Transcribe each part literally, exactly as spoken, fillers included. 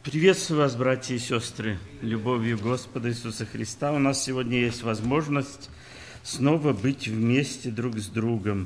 Приветствую вас, братья и сестры, любовью Господа Иисуса Христа. У нас сегодня есть возможность снова быть вместе друг с другом.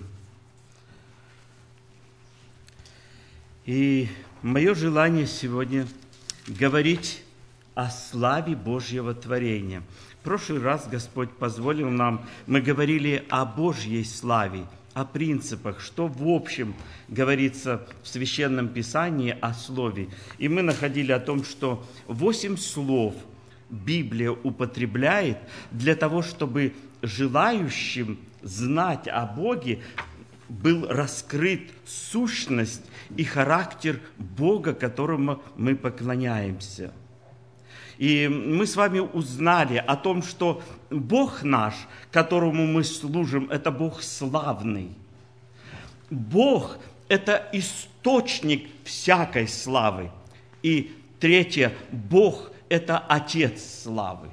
И мое желание сегодня говорить о славе Божьего творения. В прошлый раз Господь позволил нам, мы говорили о Божьей славе, о принципах, что в общем говорится в Священном Писании о Слове. И мы находили о том, что восемь слов Библия употребляет для того, чтобы желающим знать о Боге был раскрыт сущность и характер Бога, которому мы поклоняемся. И мы с вами узнали о том, что Бог наш, которому мы служим, это Бог славный. Бог – это источник всякой славы. И третье – Бог – это Отец славы.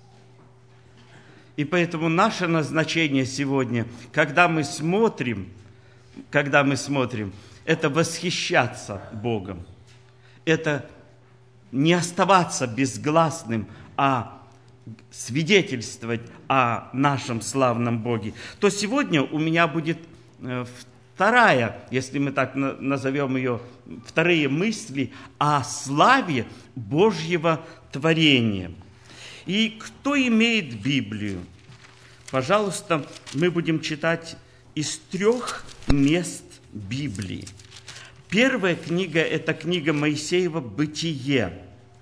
И поэтому наше назначение сегодня, когда мы смотрим, когда мы смотрим, это восхищаться Богом, это не оставаться безгласным, а свидетельствовать о нашем славном Боге, то сегодня у меня будет вторая, если мы так назовем ее, вторые мысли о славе Божьего творения. И кто имеет Библию? Пожалуйста, мы будем читать из трех мест Библии. Первая книга – это книга Моисеева «Бытие».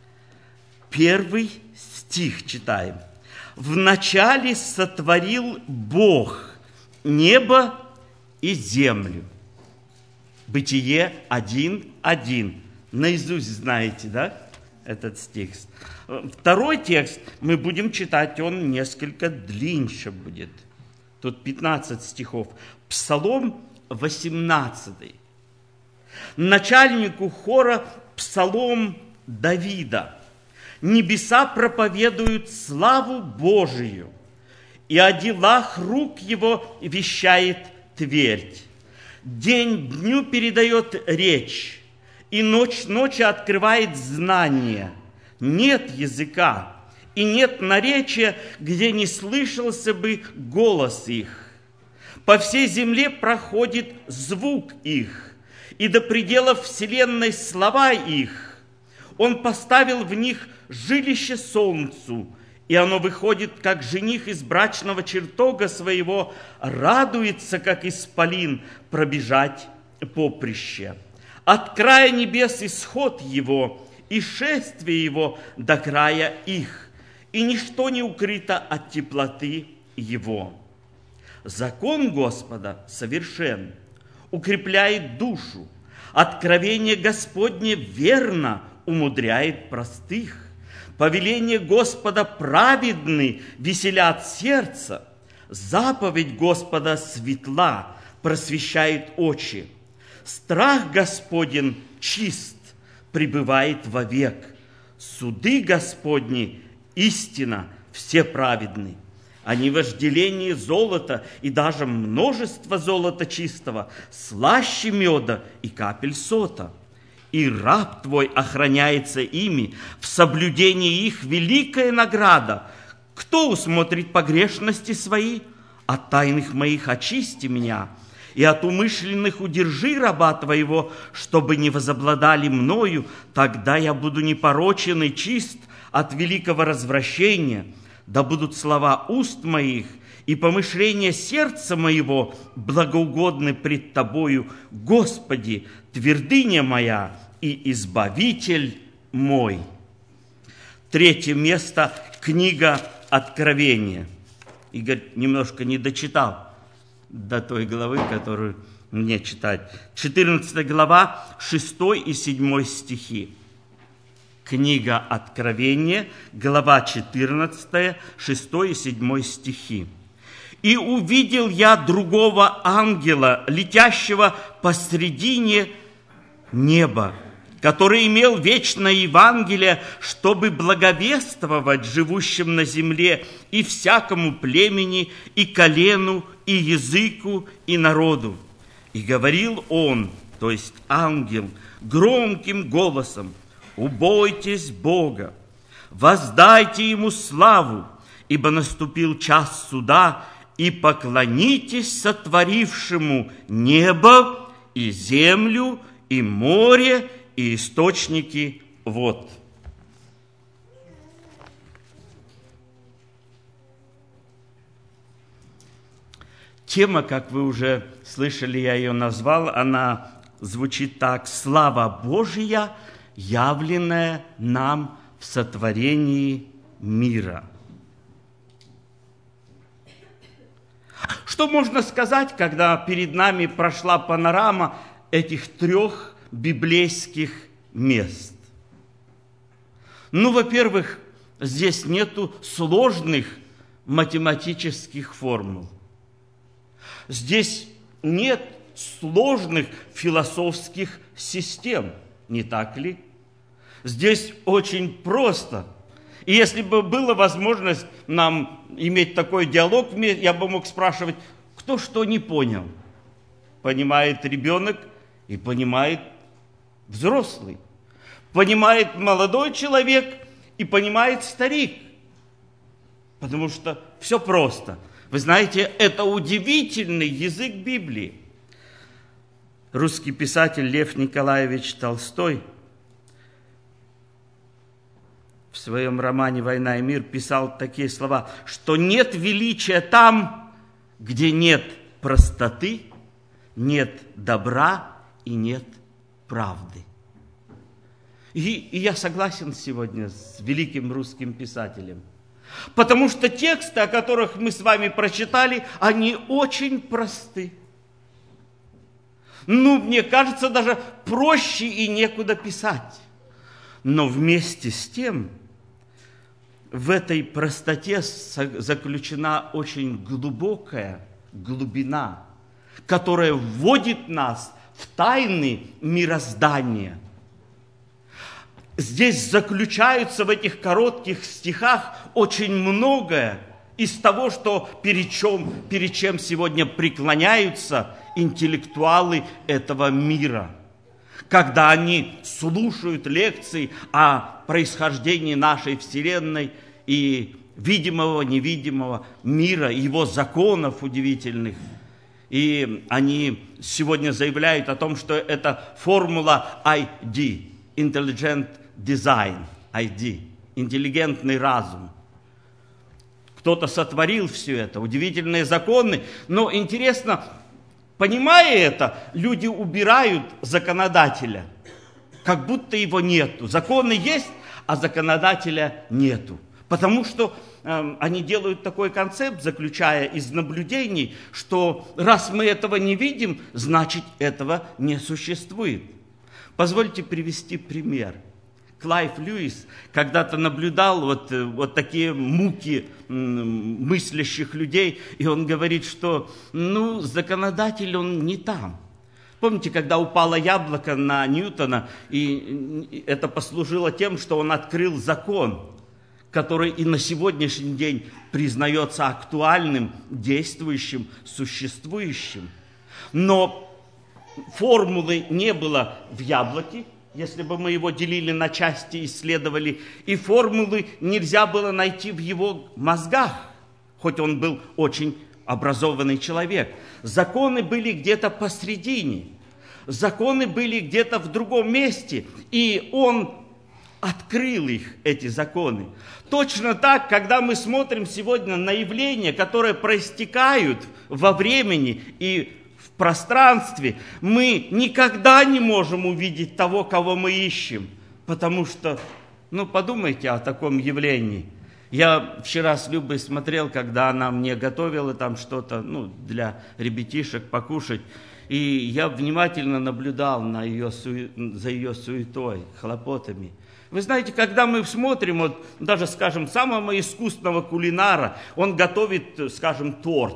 Первый стих читаем. «Вначале сотворил Бог небо и землю». Бытие один один. Наизусть знаете, да, этот стих? Второй текст мы будем читать, он несколько длиннее будет. Тут пятнадцать стихов. Псалом восемнадцатый. Начальнику хора псалом Давида. Небеса проповедуют славу Божию, и о делах рук его вещает твердь. День дню передает речь, и ночь ночи открывает знание. Нет языка, и нет наречия, где не слышался бы голос их. По всей земле проходит звук их, и до пределов вселенной слова их. Он поставил в них жилище солнцу, и оно выходит, как жених из брачного чертога своего, радуется, как исполин, пробежать поприще. От края небес исход его, и шествие его до края их, и ничто не укрыто от теплоты его. Закон Господа совершен, укрепляет душу. Откровение Господне верно умудряет простых. Повеление Господа праведны, веселят сердце. Заповедь Господа светла, просвещает очи. Страх Господень чист, пребывает вовек. Суды Господни истина, все праведны. Они вожделение золота и даже множество золота чистого, слаще меда и капель сота. И раб твой охраняется ими, в соблюдении их великая награда. Кто усмотрит погрешности свои? От тайных моих очисти меня, и от умышленных удержи раба твоего, чтобы не возобладали мною, тогда я буду непорочен и чист от великого развращения. Да будут слова уст моих и помышления сердца моего благоугодны пред Тобою, Господи, твердыня моя и избавитель мой. Третье место – книга Откровения. Игорь немножко не дочитал до той главы, которую мне читать. четырнадцатая глава, шестой и седьмой стихи. Книга Откровения, глава четырнадцатая, шестой и седьмой стихи. «И увидел я другого ангела, летящего посредине неба, который имел вечное Евангелие, чтобы благовествовать живущим на земле и всякому племени, и колену, и языку, и народу. И говорил он, то есть ангел, громким голосом: убойтесь Бога, воздайте Ему славу, ибо наступил час суда, и поклонитесь сотворившему небо и землю, и море, и источники вод». Тема, как вы уже слышали, я ее назвал, она звучит так: «Слава Божия, явленная нам в сотворении мира». Что можно сказать, когда перед нами прошла панорама этих трех библейских мест? Ну, во-первых, здесь нету сложных математических формул. Здесь нет сложных философских систем, не так ли? Здесь очень просто. И если бы была возможность нам иметь такой диалог, я бы мог спрашивать, кто что не понял. Понимает ребенок и понимает взрослый. Понимает молодой человек и понимает старик. Потому что все просто. Вы знаете, это удивительный язык Библии. Русский писатель Лев Николаевич Толстой в своем романе «Война и мир» писал такие слова, что нет величия там, где нет простоты, нет добра и нет правды. И, и я согласен сегодня с великим русским писателем. Потому что тексты, о которых мы с вами прочитали, они очень просты. Ну, мне кажется, даже проще и некуда писать. Но вместе с тем, в этой простоте заключена очень глубокая глубина, которая вводит нас в тайны мироздания. Здесь заключаются в этих коротких стихах очень многое из того, что перед чем, перед чем сегодня преклоняются интеллектуалы этого мира, когда они слушают лекции о происхождении нашей Вселенной и видимого, невидимого мира, его законов удивительных. И они сегодня заявляют о том, что это формула ай ди, Intelligent Design, ай ди, интеллигентный разум. Кто-то сотворил все это, удивительные законы, но интересно, понимая это, люди убирают законодателя, как будто его нету. Законы есть, а законодателя нету. Потому что э, они делают такой концепт, заключая из наблюдений, что раз мы этого не видим, значит этого не существует. Позвольте привести пример. Клайв Льюис когда-то наблюдал вот, вот такие муки мыслящих людей, и он говорит, что ну, законодатель он не там. Помните, когда упало яблоко на Ньютона, и это послужило тем, что он открыл закон, который и на сегодняшний день признается актуальным, действующим, существующим. Но формулы не было в яблоке, если бы мы его делили на части, исследовали, и формулы нельзя было найти в его мозгах, хоть он был очень образованный человек. Законы были где-то посредине, законы были где-то в другом месте, и он открыл их, эти законы. Точно так, когда мы смотрим сегодня на явления, которые проистекают во времени и в пространстве, мы никогда не можем увидеть того, кого мы ищем. Потому что, ну, подумайте о таком явлении. Я вчера с Любой смотрел, когда она мне готовила там что-то, ну, для ребятишек покушать. И я внимательно наблюдал на ее су... за ее суетой, хлопотами. Вы знаете, когда мы смотрим, вот, даже, скажем, самого искусного кулинара, он готовит, скажем, торт.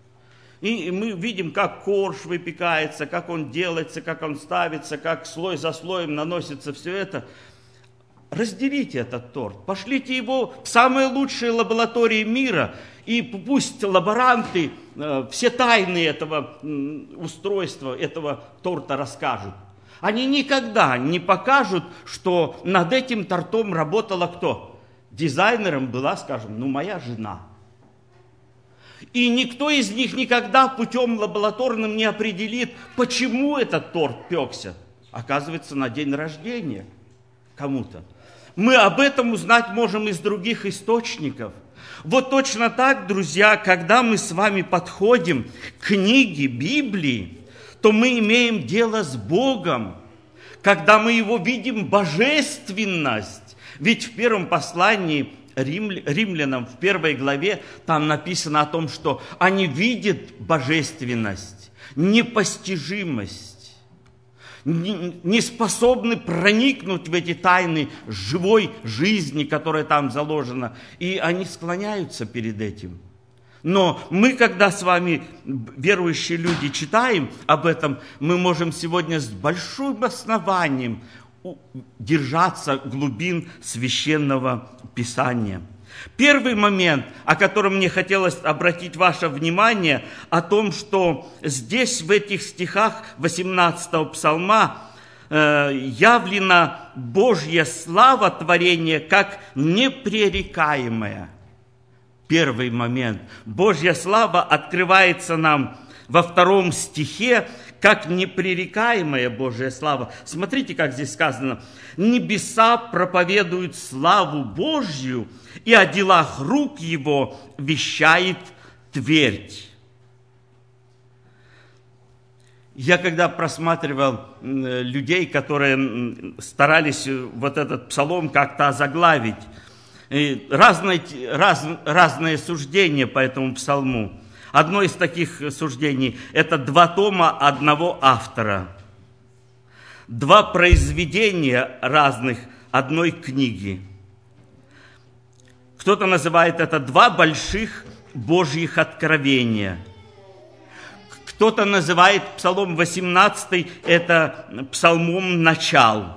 И мы видим, как корж выпекается, как он делается, как он ставится, как слой за слоем наносится все это. Разделите этот торт, пошлите его в самые лучшие лаборатории мира, и пусть лаборанты э, все тайны этого э, устройства, этого торта расскажут. Они никогда не покажут, что над этим тортом работала кто? Дизайнером была, скажем, ну, моя жена. И никто из них никогда путем лабораторным не определит, почему этот торт пекся. Оказывается, на день рождения кому-то. Мы об этом узнать можем из других источников. Вот точно так, друзья, когда мы с вами подходим к книге Библии, то мы имеем дело с Богом, когда мы Его видим божественность. Ведь в первом послании римлянам, в первой главе, там написано о том, что они видят божественность, непостижимость, не способны проникнуть в эти тайны живой жизни, которая там заложена, и они склоняются перед этим. Но мы, когда с вами, верующие люди, читаем об этом, мы можем сегодня с большим основанием держаться глубин Священного Писания. Первый момент, о котором мне хотелось обратить ваше внимание, о том, что здесь, в этих стихах восемнадцатого псалма, э, явлена Божья слава творения как непререкаемая. Первый момент. Божья слава открывается нам во втором стихе, как непререкаемая Божья слава. Смотрите, как здесь сказано. «Небеса проповедуют славу Божью, и о делах рук Его вещает твердь». Я когда просматривал людей, которые старались вот этот псалом как-то озаглавить, разные, раз, разные суждения по этому псалму. Одно из таких суждений – это два тома одного автора. Два произведения разных одной книги. Кто-то называет это два больших Божьих откровения. Кто-то называет Псалом восемнадцатый это псалмом начал.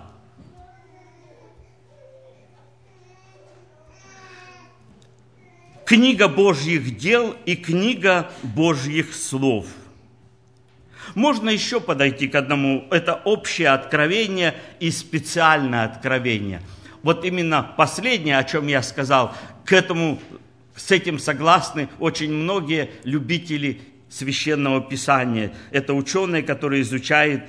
Книга Божьих дел и книга Божьих слов. Можно еще подойти к одному. Это общее откровение и специальное откровение. Вот именно последнее, о чем я сказал, к этому, с этим согласны очень многие любители Священного Писания. Это ученые, которые изучают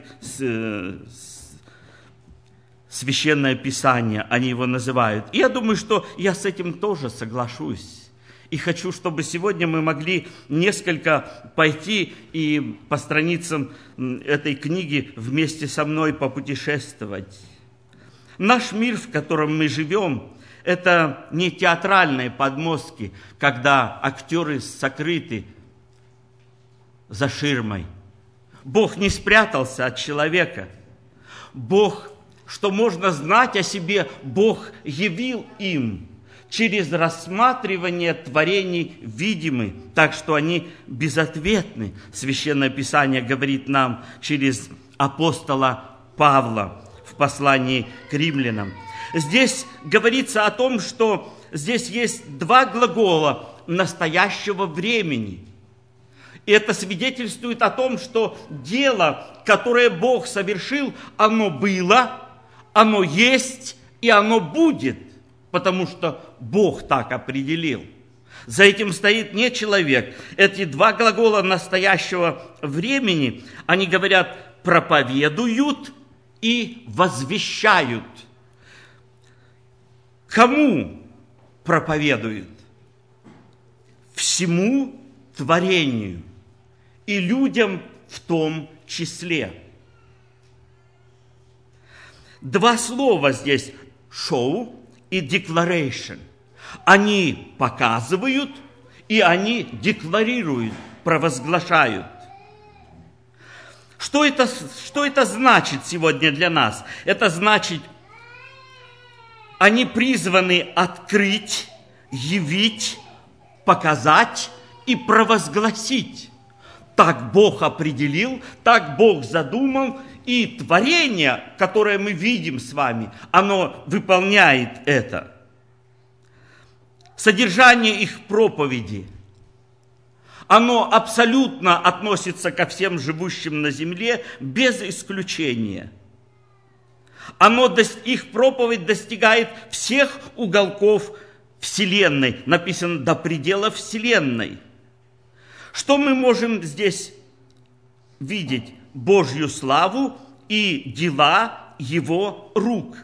Священное Писание, они его называют. И я думаю, что я с этим тоже соглашусь. И хочу, чтобы сегодня мы могли несколько пойти и по страницам этой книги вместе со мной попутешествовать. Наш мир, в котором мы живем, это не театральные подмостки, когда актеры сокрыты за ширмой. Бог не спрятался от человека. Бог, что можно знать о себе, Бог явил им через рассматривание творений видимы, так что они безответны. Священное Писание говорит нам через апостола Павла в послании к римлянам. Здесь говорится о том, что здесь есть два глагола настоящего времени. И это свидетельствует о том, что дело, которое Бог совершил, оно было, оно есть и оно будет. Потому что Бог так определил. За этим стоит не человек. Эти два глагола настоящего времени, они говорят проповедуют и возвещают. Кому проповедуют? Всему творению и людям в том числе. Два слова здесь «шоу» и declaration. Они показывают, и они декларируют, провозглашают. Что это, что это значит сегодня для нас? Это значит, они призваны открыть, явить, показать и провозгласить. Так Бог определил, так Бог задумал, и творение, которое мы видим с вами, оно выполняет это. Содержание их проповеди, оно абсолютно относится ко всем живущим на земле, без исключения. Оно, их проповедь достигает всех уголков Вселенной. Написано «до предела Вселенной». Что мы можем здесь видеть? Божью славу и дела Его рук.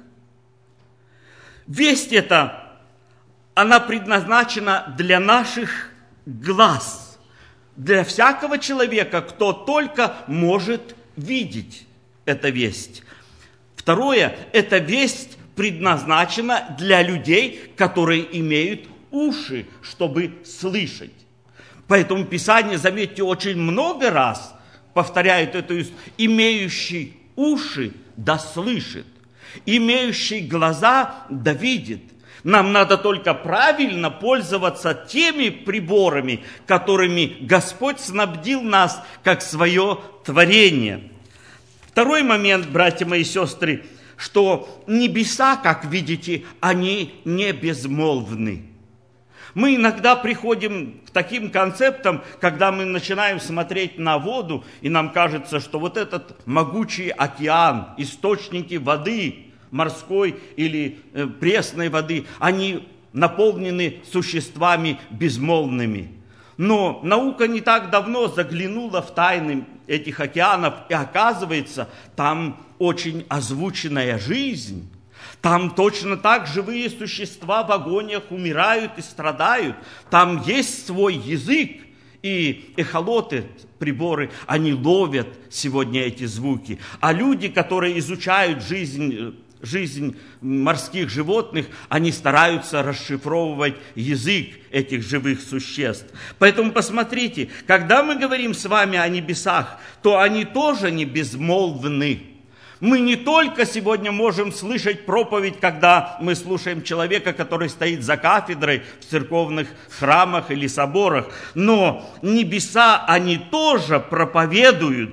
Весть эта, она предназначена для наших глаз, для всякого человека, кто только может видеть эту весть. Второе, эта весть предназначена для людей, которые имеют уши, чтобы слышать. Поэтому Писание, заметьте, очень много раз повторяет эту истину. Имеющий уши да слышит, имеющий глаза да видит. Нам надо только правильно пользоваться теми приборами, которыми Господь снабдил нас как свое творение. Второй момент, братья мои и сестры, что небеса, как видите, они не безмолвны. Мы иногда приходим к таким концептам, когда мы начинаем смотреть на воду, и нам кажется, что вот этот могучий океан, источники воды, морской или э, пресной воды, они наполнены существами безмолвными. Но наука не так давно заглянула в тайны этих океанов, и оказывается, там очень озвученная жизнь. Там точно так живые существа в агониях умирают и страдают. Там есть свой язык, и эхолоты, приборы, они ловят сегодня эти звуки. А люди, которые изучают жизнь, жизнь морских животных, они стараются расшифровывать язык этих живых существ. Поэтому посмотрите, когда мы говорим с вами о небесах, то они тоже не безмолвны. Мы не только сегодня можем слышать проповедь, когда мы слушаем человека, который стоит за кафедрой в церковных храмах или соборах, но небеса, они тоже проповедуют.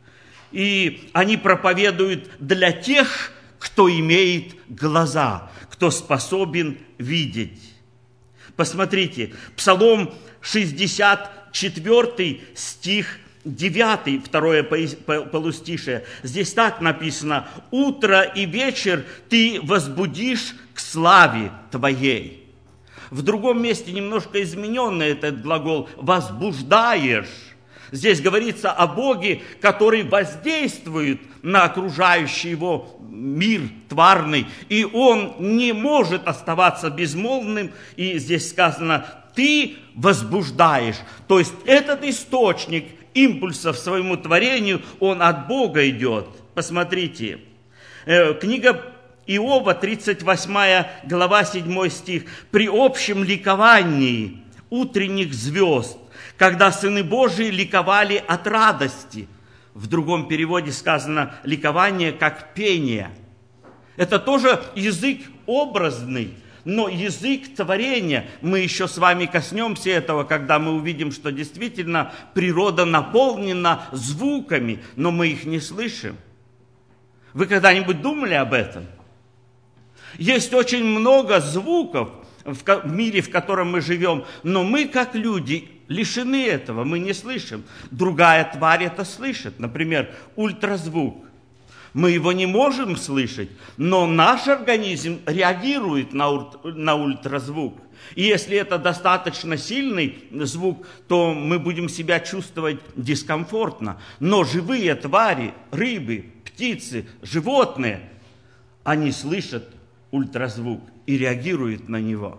И они проповедуют для тех, кто имеет глаза, кто способен видеть. Посмотрите, Псалом шестьдесят четвёртый стих девятый, второе полустишее. Здесь так написано: «Утро и вечер ты возбудишь к славе твоей». В другом месте немножко измененный этот глагол «возбуждаешь». Здесь говорится о Боге, который воздействует на окружающий его мир тварный, и он не может оставаться безмолвным. И здесь сказано: ты возбуждаешь. То есть этот источник импульсов своему творению, он от Бога идет. Посмотрите, книга Иова, тридцать восьмая глава, седьмой стих. «При общем ликовании утренних звезд, когда сыны Божии ликовали от радости». В другом переводе сказано «ликование как пение». Это тоже язык образный, но язык творения. Мы еще с вами коснемся этого, когда мы увидим, что действительно природа наполнена звуками, но мы их не слышим. Вы когда-нибудь думали об этом? Есть очень много звуков в мире, в котором мы живем, но мы, как люди, лишены этого, мы не слышим. Другая тварь это слышит, например, ультразвук. Мы его не можем слышать, но наш организм реагирует на, на ультразвук. И если это достаточно сильный звук, то мы будем себя чувствовать дискомфортно. Но живые твари, рыбы, птицы, животные, они слышат ультразвук и реагируют на него.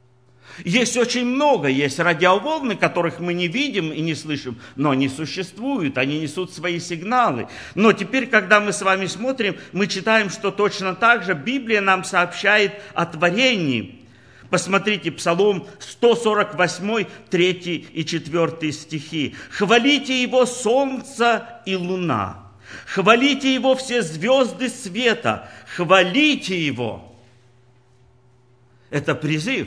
Есть очень много, есть радиоволны, которых мы не видим и не слышим, но они существуют, они несут свои сигналы. Но теперь, когда мы с вами смотрим, мы читаем, что точно так же Библия нам сообщает о творении. Посмотрите, Псалом сто сорок восемь, третий и четвёртый стихи. «Хвалите его солнце и луна, хвалите его все звезды света, хвалите его». Это призыв.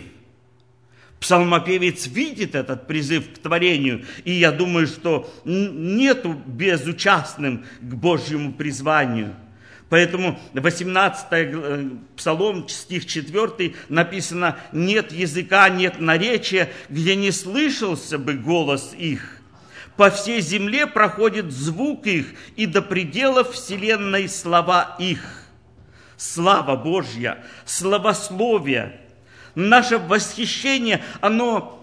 Псалмопевец видит этот призыв к творению, и я думаю, что нету безучастным к Божьему призванию. Поэтому восемнадцатый Псалом, стих четвёртый, написано: «Нет языка, нет наречия, где не слышался бы голос их. По всей земле проходит звук их, и до пределов вселенной слова их». слава Божья, славословие, наше восхищение, оно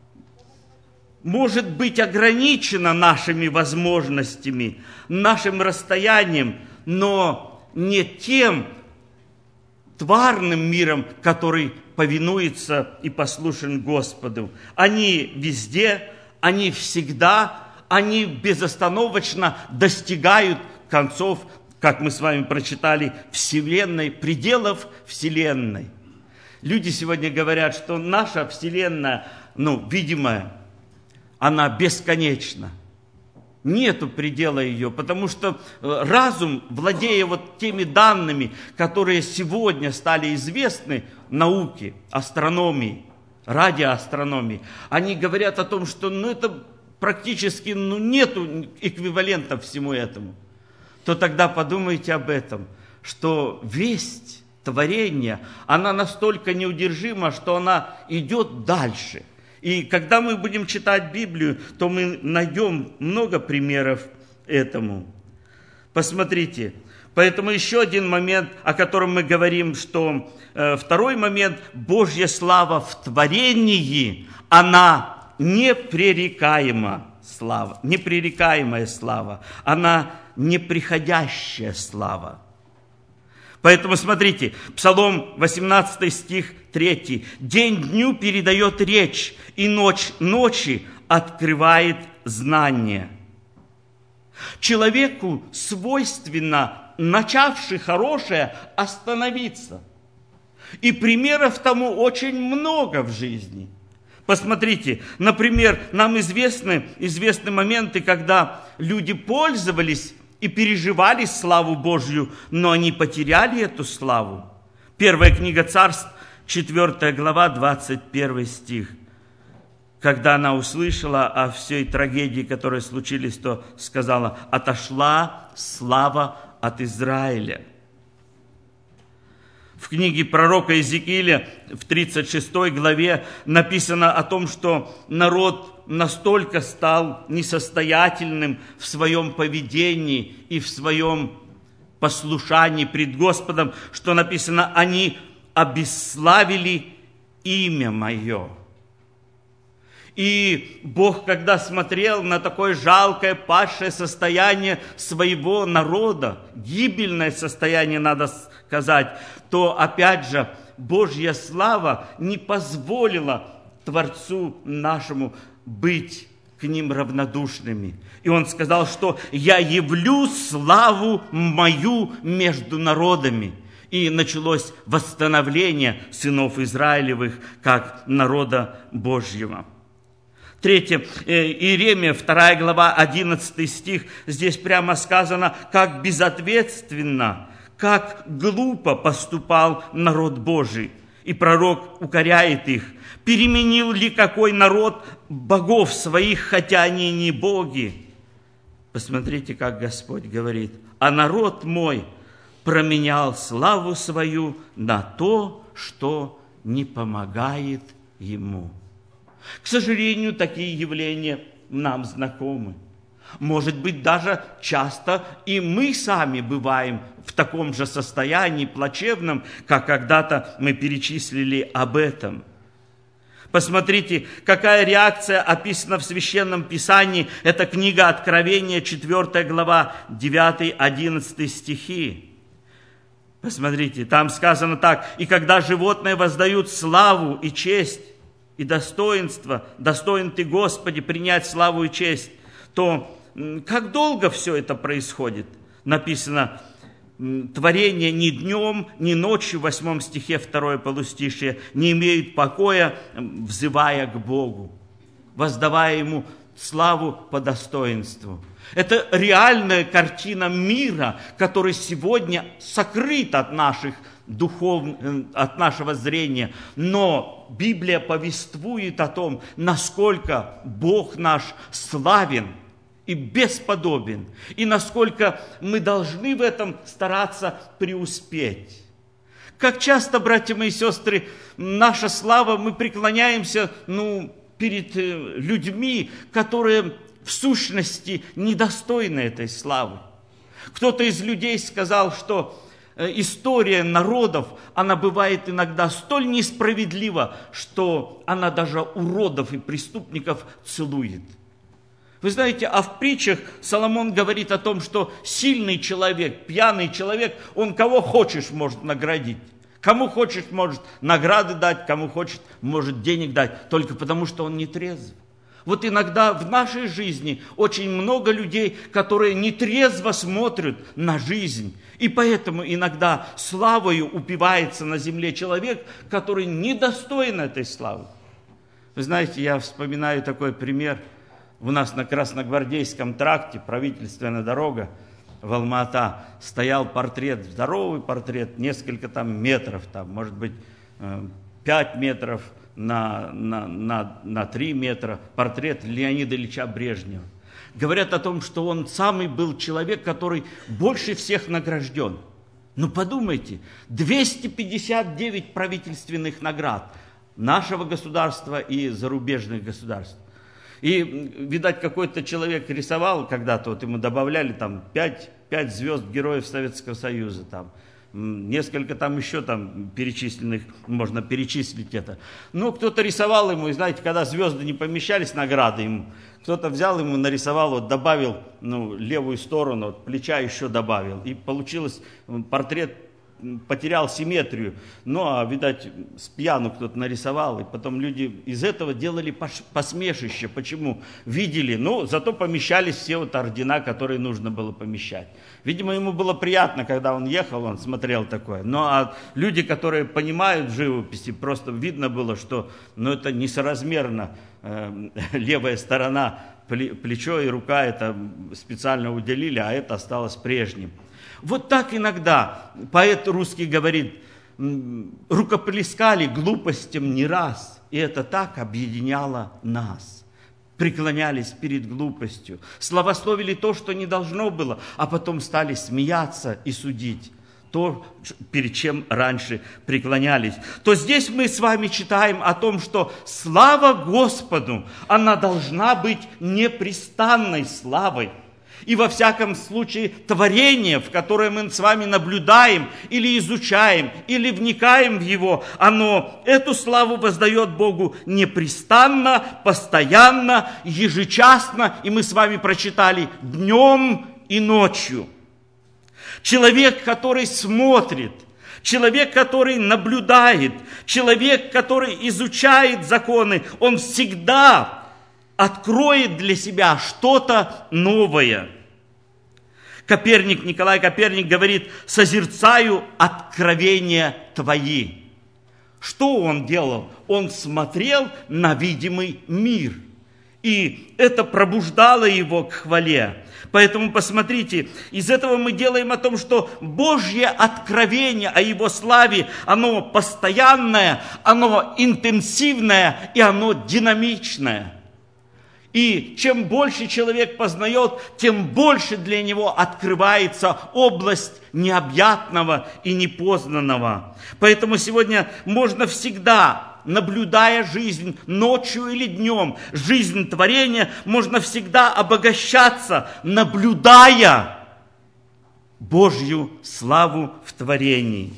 может быть ограничено нашими возможностями, нашим расстоянием, но не тем тварным миром, который повинуется и послушен Господу. Они везде, они всегда, они безостановочно достигают концов, как мы с вами прочитали, Вселенной, пределов Вселенной. Люди сегодня говорят, что наша Вселенная, ну, видимая, она бесконечна. Нету предела ее, потому что разум, владея вот теми данными, которые сегодня стали известны науке, астрономии, радиоастрономии, они говорят о том, что ну, это практически ну, нету эквивалента всему этому. То тогда подумайте об этом, что весть творения, она настолько неудержима, что она идет дальше. И когда мы будем читать Библию, то мы найдем много примеров этому. Посмотрите. Поэтому еще один момент, о котором мы говорим, что э, второй момент, Божья слава в творении, она непререкаема слава, непререкаемая слава, она неприходящая слава. Поэтому смотрите, Псалом восемнадцатый стих три. «День дню передает речь, и ночь ночи открывает знание». Человеку свойственно, начавший хорошее, остановиться. И примеров тому очень много в жизни. Посмотрите, например, нам известны, известны моменты, когда люди пользовались и переживали славу Божью, но они потеряли эту славу. Первая книга Царств, четвёртая глава, двадцать первый стих. Когда она услышала о всей трагедии, которая случилась, то сказала: «Отошла слава от Израиля». В книге пророка Иезекииля в тридцать шестой главе написано о том, что народ настолько стал несостоятельным в своем поведении и в своем послушании пред Господом, что написано: «Они обесславили имя Мое». И Бог, когда смотрел на такое жалкое, падшее состояние своего народа, гибельное состояние, надо сказать, то опять же Божья слава не позволила Творцу нашему быть к ним равнодушными. И Он сказал, что «я явлю славу мою между народами». И началось восстановление сынов Израилевых как народа Божьего. Третье, Иеремия, вторая глава, одиннадцатый стих, здесь прямо сказано, как безответственно, как глупо поступал народ Божий. И пророк укоряет их. Переменил ли какой народ богов своих, хотя они не боги? Посмотрите, как Господь говорит: а народ мой променял славу свою на то, что не помогает ему. К сожалению, такие явления нам знакомы. Может быть, даже часто и мы сами бываем в таком же состоянии плачевном, как когда-то мы перечислили об этом. Посмотрите, какая реакция описана в Священном Писании. Это книга Откровения, четвёртая глава, девятый-одиннадцатый стихи. Посмотрите, там сказано так: «И когда животные воздают славу и честь, и достоинство, достоин Ты, Господи, принять славу и честь», то как долго все это происходит? Написано: творение ни днем, ни ночью, в восьмом стихе, второе полустишие, не имеют покоя, взывая к Богу, воздавая Ему славу по достоинству. Это реальная картина мира, который сегодня сокрыт от наших духов, от нашего зрения. Но Библия повествует о том, насколько Бог наш славен и бесподобен, и насколько мы должны в этом стараться преуспеть. Как часто, братья мои сестры, наша слава, мы преклоняемся ну, перед людьми, которые в сущности недостойны этой славы. Кто-то из людей сказал, что история народов, она бывает иногда столь несправедлива, что она даже уродов и преступников целует. Вы знаете, а в притчах Соломон говорит о том, что сильный человек, пьяный человек, он кого хочешь может наградить. Кому хочешь может награды дать, кому хочет может денег дать, только потому что он не трезв. Вот иногда в нашей жизни очень много людей, которые нетрезво смотрят на жизнь. И поэтому иногда славою упивается на земле человек, который недостоин этой славы. Вы знаете, я вспоминаю такой пример. У нас на Красногвардейском тракте, правительственная дорога в Алма-Ата, стоял портрет, здоровый портрет, несколько там метров, там, может быть, пять метров на, на, на, на три метра, портрет Леонида Ильича Брежнева. Говорят о том, что он самый был человек, который больше всех награжден. Ну подумайте, двести пятьдесят девять правительственных наград нашего государства и зарубежных государств. И, видать, какой-то человек рисовал когда-то, вот ему добавляли там пять, пять звезд героев Советского Союза, там, несколько там еще там перечисленных, можно перечислить это. Но кто-то рисовал ему, и знаете, когда звезды не помещались, награды ему, кто-то взял ему, нарисовал, вот добавил, ну, левую сторону, вот, плеча еще добавил. И получилось, портрет потерял симметрию. Ну, а, видать, с пьяну кто-то нарисовал, и потом люди из этого делали посмешище. Почему? Видели, ну, зато помещались все вот ордена, которые нужно было помещать. Видимо, ему было приятно, когда он ехал, он смотрел такое. Ну, а люди, которые понимают в живописи, просто видно было, что, ну, это несоразмерно. Э, левая сторона, плечо и рука, это специально уделили, а это осталось прежним. Вот так иногда поэт русский говорит, рукоплескали глупостям не раз, и это так объединяло нас. Преклонялись перед глупостью, славословили то, что не должно было, а потом стали смеяться и судить то, перед чем раньше преклонялись. То здесь мы с вами читаем о том, что слава Господу, она должна быть непрестанной славой. И во всяком случае творение, в которое мы с вами наблюдаем, или изучаем, или вникаем в его, оно эту славу воздает Богу непрестанно, постоянно, ежечасно, и мы с вами прочитали днем и ночью. Человек, который смотрит, человек, который наблюдает, человек, который изучает законы, он всегда откроет для себя что-то новое. Коперник, Николай Коперник говорит, созерцаю откровения твои. Что он делал? Он смотрел на видимый мир. И это пробуждало его к хвале. Поэтому посмотрите, из этого мы делаем о том, что Божье откровение о Его славе, оно постоянное, оно интенсивное и оно динамичное. И чем больше человек познает, тем больше для него открывается область необъятного и непознанного. Поэтому сегодня можно всегда, наблюдая жизнь ночью или днем, жизнь творения, можно всегда обогащаться, наблюдая Божью славу в творении.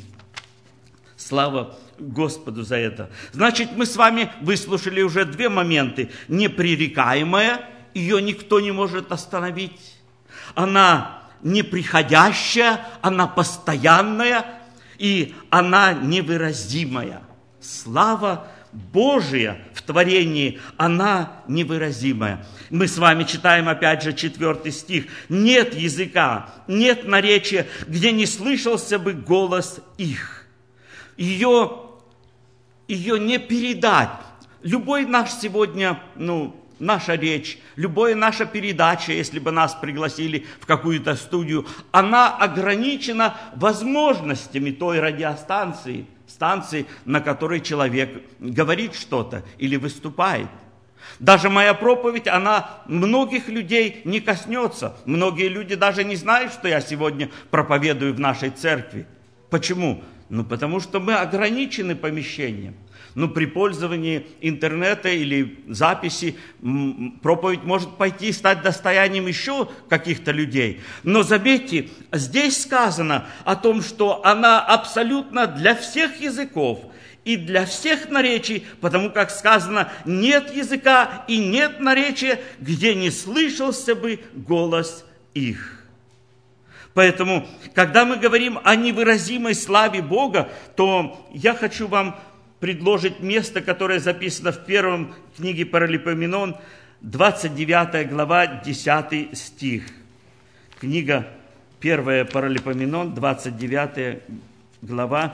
Слава Господу за это. Значит, мы с вами выслушали уже две моменты. Непререкаемая, ее никто не может остановить. Она неприходящая, она постоянная, и она невыразимая. Слава Божия в творении, она невыразимая. Мы с вами читаем опять же четвертый стих. Нет языка, нет наречия, где не слышался бы голос их. Ее Ее не передать. Любой наш сегодня, ну, наша речь, любая наша передача, если бы нас пригласили в какую-то студию, она ограничена возможностями той радиостанции, станции, на которой человек говорит что-то или выступает. Даже моя проповедь, она многих людей не коснется. Многие люди даже не знают, что я сегодня проповедую в нашей церкви. Почему? Ну, потому что мы ограничены помещением. Ну, при пользовании интернета или записи проповедь может пойти и стать достоянием еще каких-то людей. Но заметьте, здесь сказано о том, что она абсолютно для всех языков и для всех наречий, потому как сказано, нет языка и нет наречия, где не слышался бы голос их. Поэтому, когда мы говорим о невыразимой славе Бога, то я хочу вам предложить место, которое записано в первом книге Паралипоменон, двадцать девятая глава, десятый стих. Книга первая Паралипоменон, двадцать девятая глава,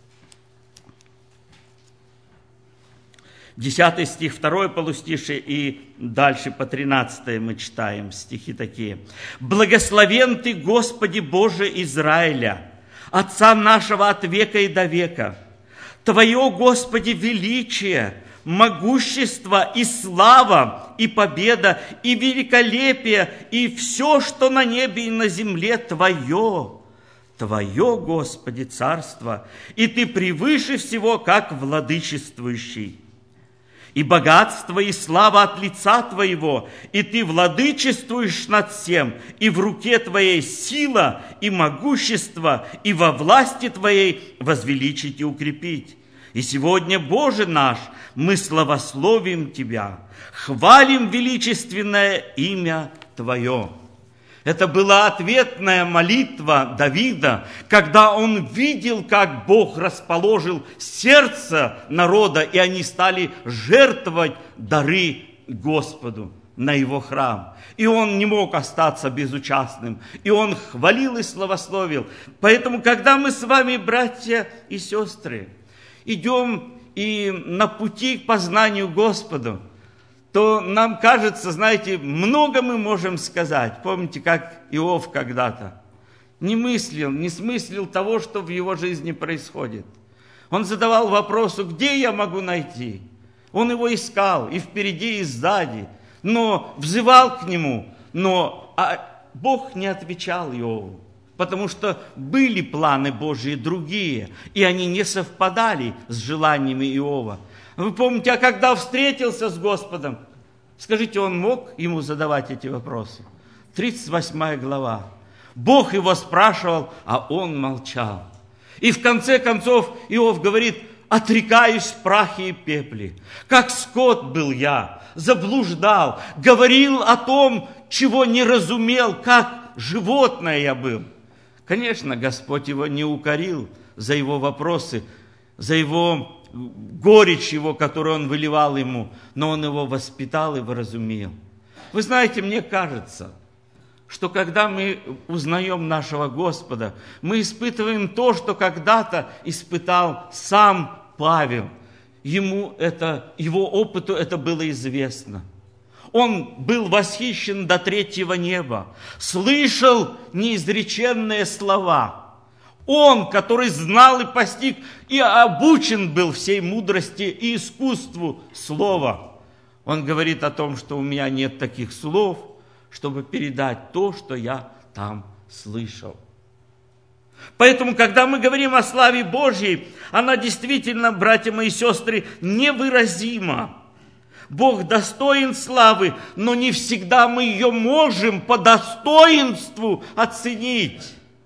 десятый стих, второе полустишие и дальше по тринадцатое мы читаем стихи такие. «Благословен Ты, Господи Боже Израиля, Отца нашего от века и до века. Твое, Господи, величие, могущество и слава, и победа, и великолепие, и все, что на небе и на земле Твое. Твое, Господи, царство, и Ты превыше всего, как владычествующий. И богатство, и слава от лица Твоего, и Ты владычествуешь над всем, и в руке Твоей сила, и могущество, и во власти Твоей возвеличить и укрепить. И сегодня, Боже наш, мы славословим Тебя, хвалим величественное имя Твое». Это была ответная молитва Давида, когда он видел, как Бог расположил сердце народа, и они стали жертвовать дары Господу на его храм. И он не мог остаться безучастным, и он хвалил и славословил. Поэтому, когда мы с вами, братья и сестры, идем и на пути к познанию Господа, то нам кажется, знаете, много мы можем сказать. Помните, как Иов когда-то не мыслил, не смыслил того, что в его жизни происходит. Он задавал вопросы, где я могу найти? Он его искал и впереди, и сзади, но взывал к нему, но а Бог не отвечал Иову, потому что были планы Божьи другие, и они не совпадали с желаниями Иова. Вы помните, а когда встретился с Господом, скажите, он мог ему задавать эти вопросы? тридцать восьмая глава. Бог его спрашивал, а он молчал. И в конце концов Иов говорит: отрекаюсь в прахе и пепле. Как скот был я, заблуждал, говорил о том, чего не разумел, как животное я был. Конечно, Господь его не укорил за его вопросы, за его горечь его, которую он выливал ему, но он его воспитал и вразумил. Вы знаете, мне кажется, что когда мы узнаем нашего Господа, мы испытываем то, что когда-то испытал сам Павел. Ему это, его опыту это было известно. Он был восхищен до третьего неба, слышал неизреченные слова. Он, который знал и постиг, и обучен был всей мудрости и искусству слова. Он говорит о том, что у меня нет таких слов, чтобы передать то, что я там слышал. Поэтому, когда мы говорим о славе Божьей, она действительно, братья мои и сестры, невыразима. Бог достоин славы, но не всегда мы ее можем по достоинству оценить.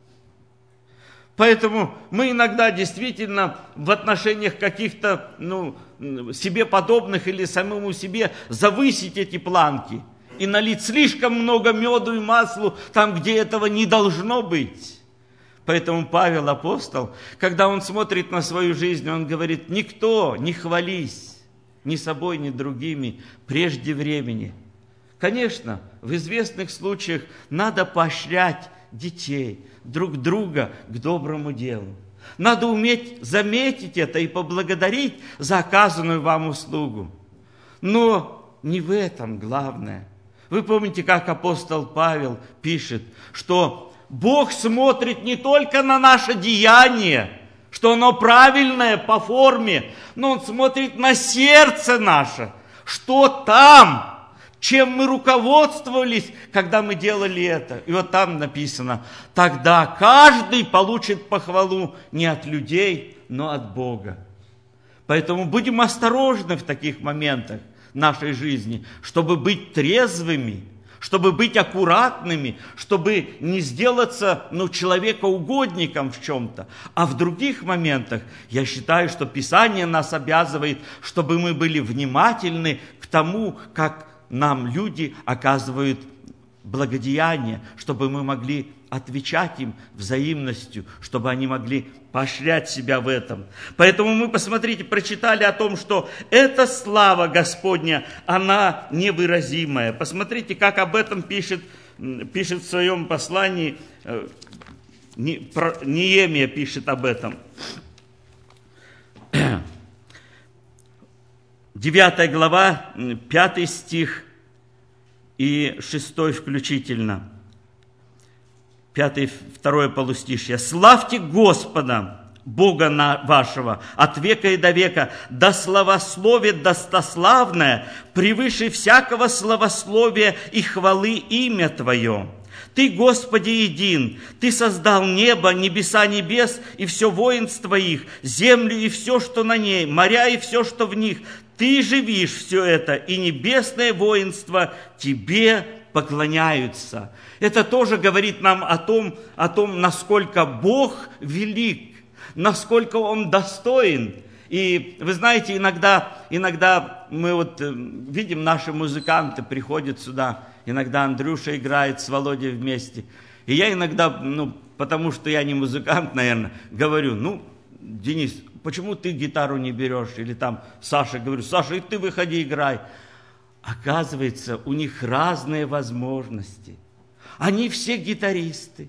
Поэтому мы иногда действительно в отношениях каких-то ну, себе подобных или самому себе завысить эти планки и налить слишком много меду и маслу там, где этого не должно быть. Поэтому Павел, апостол, когда он смотрит на свою жизнь, он говорит: никто не хвались ни собой, ни другими прежде времени. Конечно, в известных случаях надо поощрять детей, друг друга к доброму делу. Надо уметь заметить это и поблагодарить за оказанную вам услугу. Но не в этом главное. Вы помните, как апостол Павел пишет, что Бог смотрит не только на наше деяние, что оно правильное по форме, но Он смотрит на сердце наше, что там. чем мы руководствовались, когда мы делали это. И вот там написано, тогда каждый получит похвалу не от людей, но от Бога. Поэтому будем осторожны в таких моментах нашей жизни, чтобы быть трезвыми, чтобы быть аккуратными, чтобы не сделаться, ну, человекоугодником в чем-то. А в других моментах я считаю, что Писание нас обязывает, чтобы мы были внимательны к тому, как нам люди оказывают благодеяние, чтобы мы могли отвечать им взаимностью, чтобы они могли поощрять себя в этом. Поэтому мы, посмотрите, прочитали о том, что эта слава Господня, она невыразимая. Посмотрите, как об этом пишет, пишет в своем послании, Неемия пишет об этом. девятая глава, пятый стих и шестой включительно. Пятое, второе полустишье. «Славьте Господа, Бога вашего, от века и до века, да славословит достославное, превыше всякого славословия и хвалы имя Твое. Ты, Господи, един, Ты создал небо, небеса небес и все воинство их, землю и все, что на ней, моря и все, что в них. Ты живишь все это, и небесное воинство Тебе поклоняются». Это тоже говорит нам о том, о том, насколько Бог велик, насколько Он достоин. И вы знаете, иногда, иногда мы вот видим, наши музыканты приходят сюда, иногда Андрюша играет с Володей вместе. И я иногда, ну, потому что я не музыкант, наверное, говорю, ну, Денис, почему ты гитару не берешь? Или там Саша, говорю, Саша, и ты выходи, играй. Оказывается, у них разные возможности. Они все гитаристы.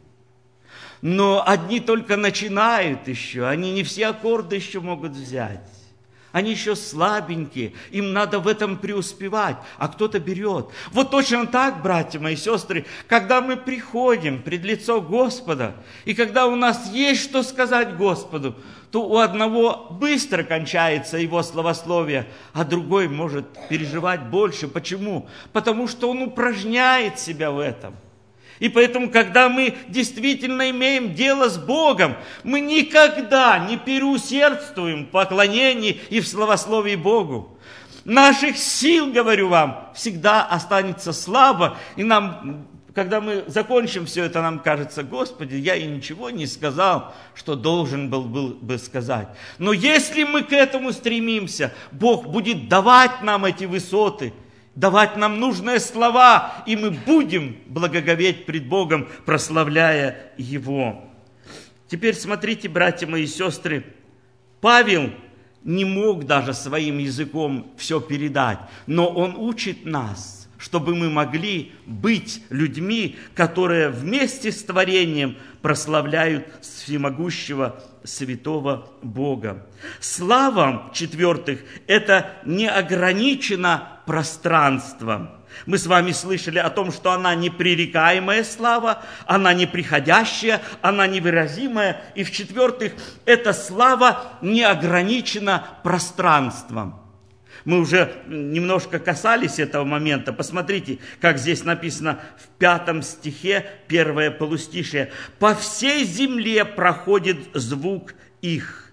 Но одни только начинают еще, они не все аккорды еще могут взять. Они еще слабенькие, им надо в этом преуспевать, а кто-то берет. Вот точно так, братья мои сестры, когда мы приходим пред лицо Господа, и когда у нас есть что сказать Господу, то у одного быстро кончается его славословие, а другой может переживать больше. Почему? Потому что он упражняет себя в этом. И поэтому, когда мы действительно имеем дело с Богом, мы никогда не переусердствуем в поклонении и в славословии Богу. Наших сил, говорю вам, всегда останется слабо, и нам, когда мы закончим все это, нам кажется, Господи, я и ничего не сказал, что должен был, был бы сказать. Но если мы к этому стремимся, Бог будет давать нам эти высоты, давать нам нужные слова, и мы будем благоговеть пред Богом, прославляя Его. Теперь смотрите, братья мои сестры, Павел не мог даже своим языком все передать, но он учит нас, чтобы мы могли быть людьми, которые вместе с творением прославляют всемогущего святого Бога. Слава, в-четвертых, это не ограничено пространством. Мы с вами слышали о том, что она непререкаемая слава, она неприходящая, она невыразимая. И в-четвертых, эта слава не ограничена пространством. Мы уже немножко касались этого момента. Посмотрите, как здесь написано в пятом стихе, первое полустишее. «По всей земле проходит звук их».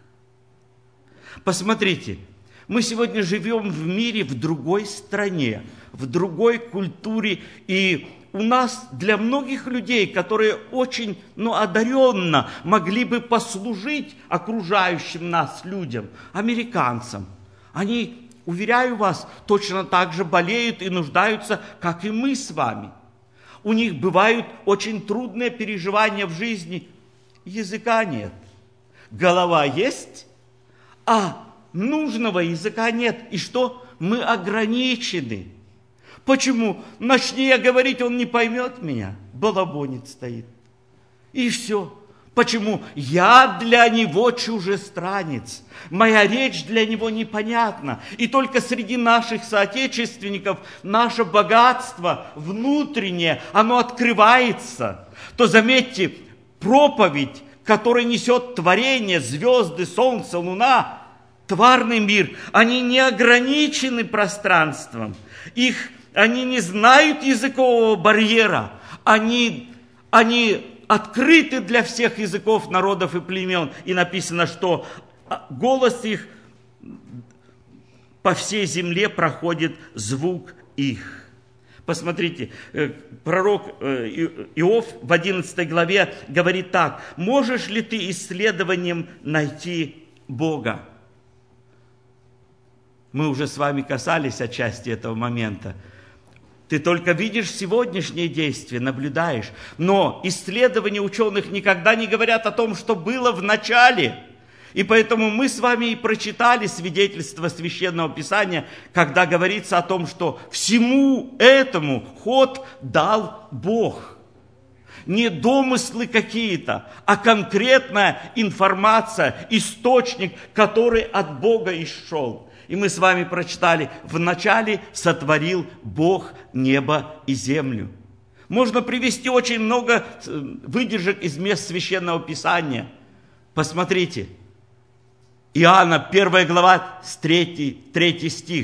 Посмотрите, мы сегодня живем в мире, в другой стране, в другой культуре, и у нас для многих людей, которые очень, ну, одаренно могли бы послужить окружающим нас людям, американцам, они, уверяю вас, точно так же болеют и нуждаются, как и мы с вами. У них бывают очень трудные переживания в жизни. Языка нет. Голова есть, а нужного языка нет. И что? Мы ограничены. Почему? Начни я говорить, он не поймет меня. Балабонит стоит. И все. Почему? Я для него чужестранец. Моя речь для него непонятна. И только среди наших соотечественников наше богатство внутреннее, оно открывается. То заметьте, проповедь, которая несет творение, звезды, солнце, луна, тварный мир, они не ограничены пространством. Их они не знают языкового барьера, они, они открыты для всех языков, народов и племен. И написано, что голос их по всей земле проходит звук их. Посмотрите, пророк Иов в одиннадцатой главе говорит так: «Можешь ли ты исследованием найти Бога?» Мы уже с вами касались отчасти этого момента. Ты только видишь сегодняшние действия, наблюдаешь. Но исследования ученых никогда не говорят о том, что было в начале. И поэтому мы с вами и прочитали свидетельство Священного Писания, когда говорится о том, что всему этому ход дал Бог. Не домыслы какие-то, а конкретная информация, источник, который от Бога исшел. И мы с вами прочитали: «Вначале сотворил Бог небо и землю». Можно привести очень много выдержек из мест Священного Писания. Посмотрите. Иоанна, первая глава, с третий, третий стих.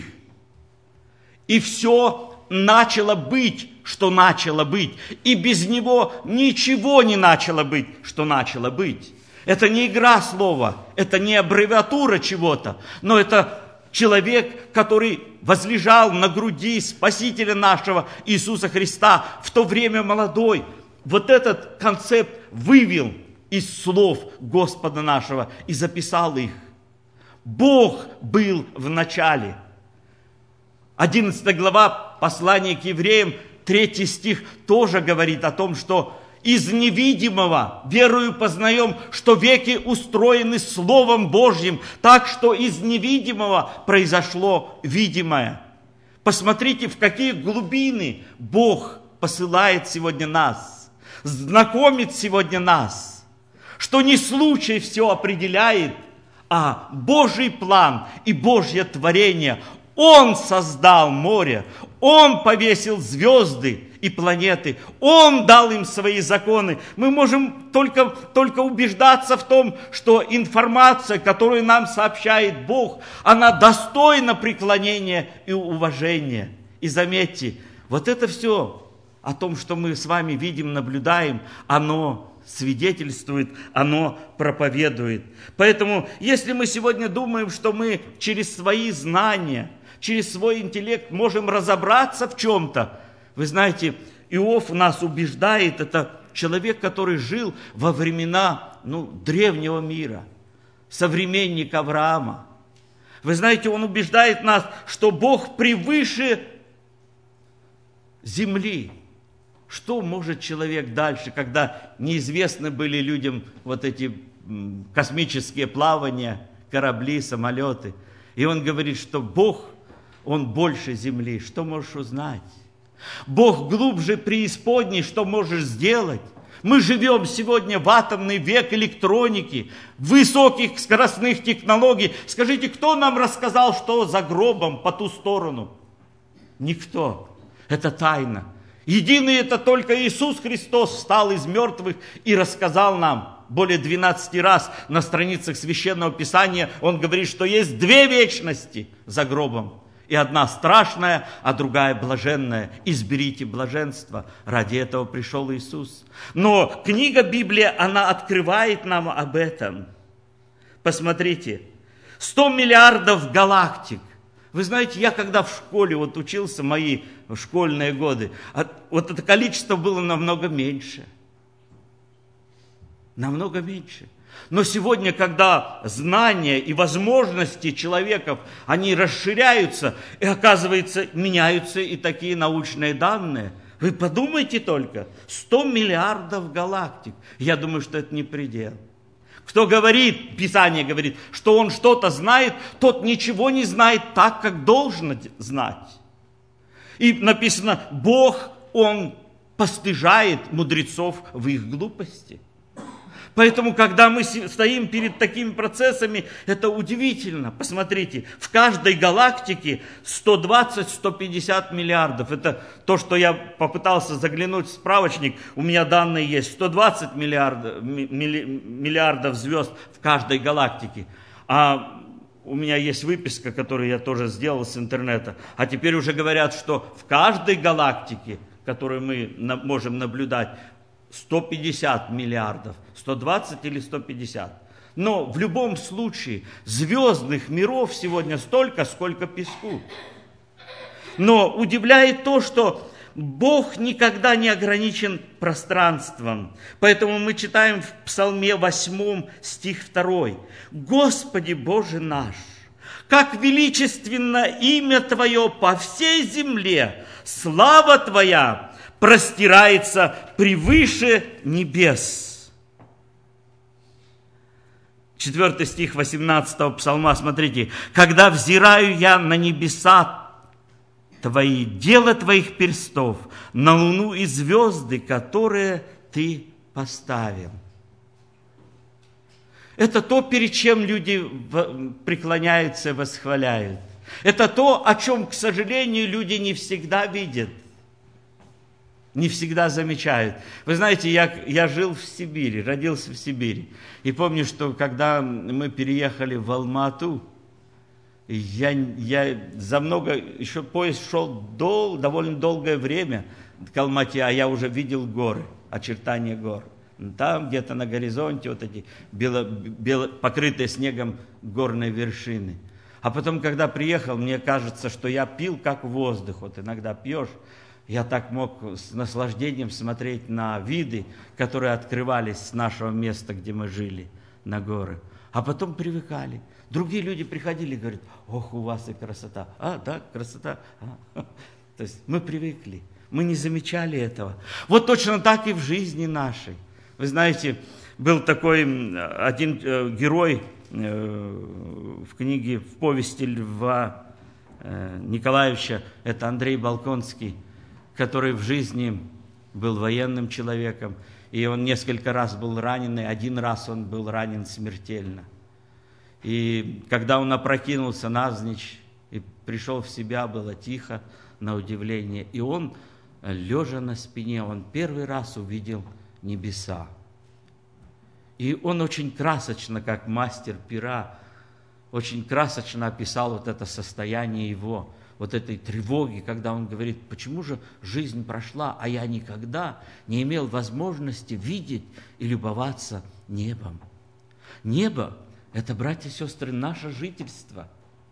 «И все начало быть, что начало быть, и без него ничего не начало быть, что начало быть». Это не игра слова, это не аббревиатура чего-то, но это человек, который возлежал на груди Спасителя нашего Иисуса Христа, в то время молодой. Вот этот концепт вывел из слов Господа нашего и записал их. Бог был в начале. одиннадцатая глава послания к евреям, третий стих, тоже говорит о том, что из невидимого верою познаем, что веки устроены Словом Божьим, так что из невидимого произошло видимое. Посмотрите, в какие глубины Бог посылает сегодня нас, знакомит сегодня нас, что не случай все определяет, а Божий план и Божье творение. Он создал море, Он повесил звезды и планеты, Он дал им свои законы. Мы можем только, только убеждаться в том, что информация, которую нам сообщает Бог, она достойна преклонения и уважения. И заметьте, вот это все о том, что мы с вами видим, наблюдаем, оно свидетельствует, оно проповедует. Поэтому, если мы сегодня думаем, что мы через свои знания, через свой интеллект можем разобраться в чем-то, вы знаете, Иов нас убеждает, это человек, который жил во времена ну, древнего мира, современник Авраама. Вы знаете, он убеждает нас, что Бог превыше земли. Что может человек дальше, когда неизвестны были людям вот эти космические плавания, корабли, самолеты. И он говорит, что Бог, Он больше земли. Что можешь узнать? Бог глубже преисподней, что можешь сделать? Мы живем сегодня в атомный век электроники, высоких скоростных технологий. Скажите, кто нам рассказал, что за гробом по ту сторону? Никто. Это тайна. Единый это только Иисус Христос встал из мертвых и рассказал нам более двенадцати раз на страницах Священного Писания. Он говорит, что есть две вечности за гробом. И одна страшная, а другая блаженная. Изберите блаженство. Ради этого пришел Иисус. Но книга Библия, она открывает нам об этом. Посмотрите. сто миллиардов галактик. Вы знаете, я когда в школе вот учился, мои школьные годы, вот это количество было намного меньше. Намного меньше. Но сегодня, когда знания и возможности человеков, они расширяются, и оказывается, меняются и такие научные данные. Вы подумайте только, сто миллиардов галактик. Я думаю, что это не предел. Кто говорит, Писание говорит, что он что-то знает, тот ничего не знает так, как должен знать. И написано, Бог, Он постыжает мудрецов в их глупости. Поэтому, когда мы стоим перед такими процессами, это удивительно. Посмотрите, в каждой галактике сто двадцать - сто пятьдесят миллиардов. Это то, что я попытался заглянуть в справочник. У меня данные есть. сто двадцать миллиардов, миллиардов звезд в каждой галактике. А у меня есть выписка, которую я тоже сделал с интернета, а теперь уже говорят, что в каждой галактике, которую мы можем наблюдать, сто пятьдесят миллиардов, сто двадцать или сто пятьдесят. Но в любом случае звездных миров сегодня столько, сколько песку. Но удивляет то, что Бог никогда не ограничен пространством. Поэтому мы читаем в Псалме восьмом, стих второй. «Господи Боже наш, как величественно имя Твое по всей земле, слава Твоя простирается превыше небес». Четвертый стих восемнадцатого Псалма, смотрите. «Когда взираю я на небеса Твои, дело Твоих перстов, на луну и звезды, которые Ты поставил». Это то, перед чем люди преклоняются и восхваляют. Это то, о чем, к сожалению, люди не всегда видят, не всегда замечают. Вы знаете, я, я жил в Сибири, родился в Сибири. И помню, что когда мы переехали в Алма-Ату, Я, я за много, еще поезд шел дол, довольно долгое время к Алмате, а я уже видел горы, очертания гор. Там где-то на горизонте вот эти бело, бело, покрытые снегом горные вершины. А потом, когда приехал, мне кажется, что я пил как воздух. Вот иногда пьешь, я так мог с наслаждением смотреть на виды, которые открывались с нашего места, где мы жили, на горы. А потом привыкали. Другие люди приходили и говорят: ох, у вас и красота. А, да, красота. А. То есть мы привыкли, мы не замечали этого. Вот точно так и в жизни нашей. Вы знаете, был такой один э, герой э, в книге, в повести Льва э, Николаевича, это Андрей Болконский, который в жизни был военным человеком, и он несколько раз был ранен, и один раз он был ранен смертельно. И когда он опрокинулся навзничь и пришел в себя, было тихо, на удивление. И он, лежа на спине, он первый раз увидел небеса. И он очень красочно, как мастер пера, очень красочно описал вот это состояние его, вот этой тревоги, когда он говорит: почему же жизнь прошла, а я никогда не имел возможности видеть и любоваться небом. Небо — это, братья и сестры, наше жительство.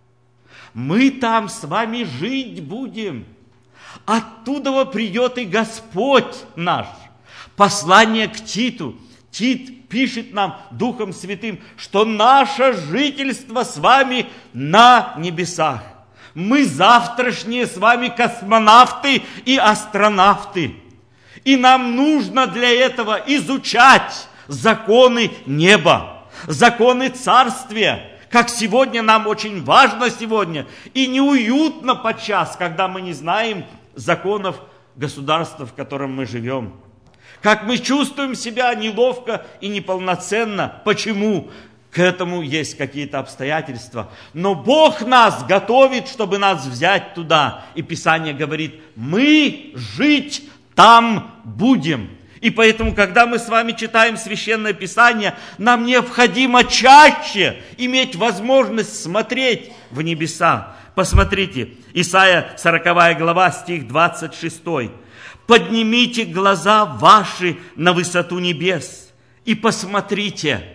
Мы там с вами жить будем. Оттуда придет и Господь наш. Послание к Титу. Тит пишет нам Духом Святым, что наше жительство с вами на небесах. Мы завтрашние с вами космонавты и астронавты. И нам нужно для этого изучать законы неба. Законы царствия, как сегодня нам очень важно сегодня, и неуютно подчас, когда мы не знаем законов государства, в котором мы живем. Как мы чувствуем себя неловко и неполноценно. Почему? К этому есть какие-то обстоятельства. Но Бог нас готовит, чтобы нас взять туда. И Писание говорит: мы жить там будем. И поэтому, когда мы с вами читаем Священное Писание, нам необходимо чаще иметь возможность смотреть в небеса. Посмотрите, Исайя сороковая глава, стих двадцать шестой. «Поднимите глаза ваши на высоту небес и посмотрите,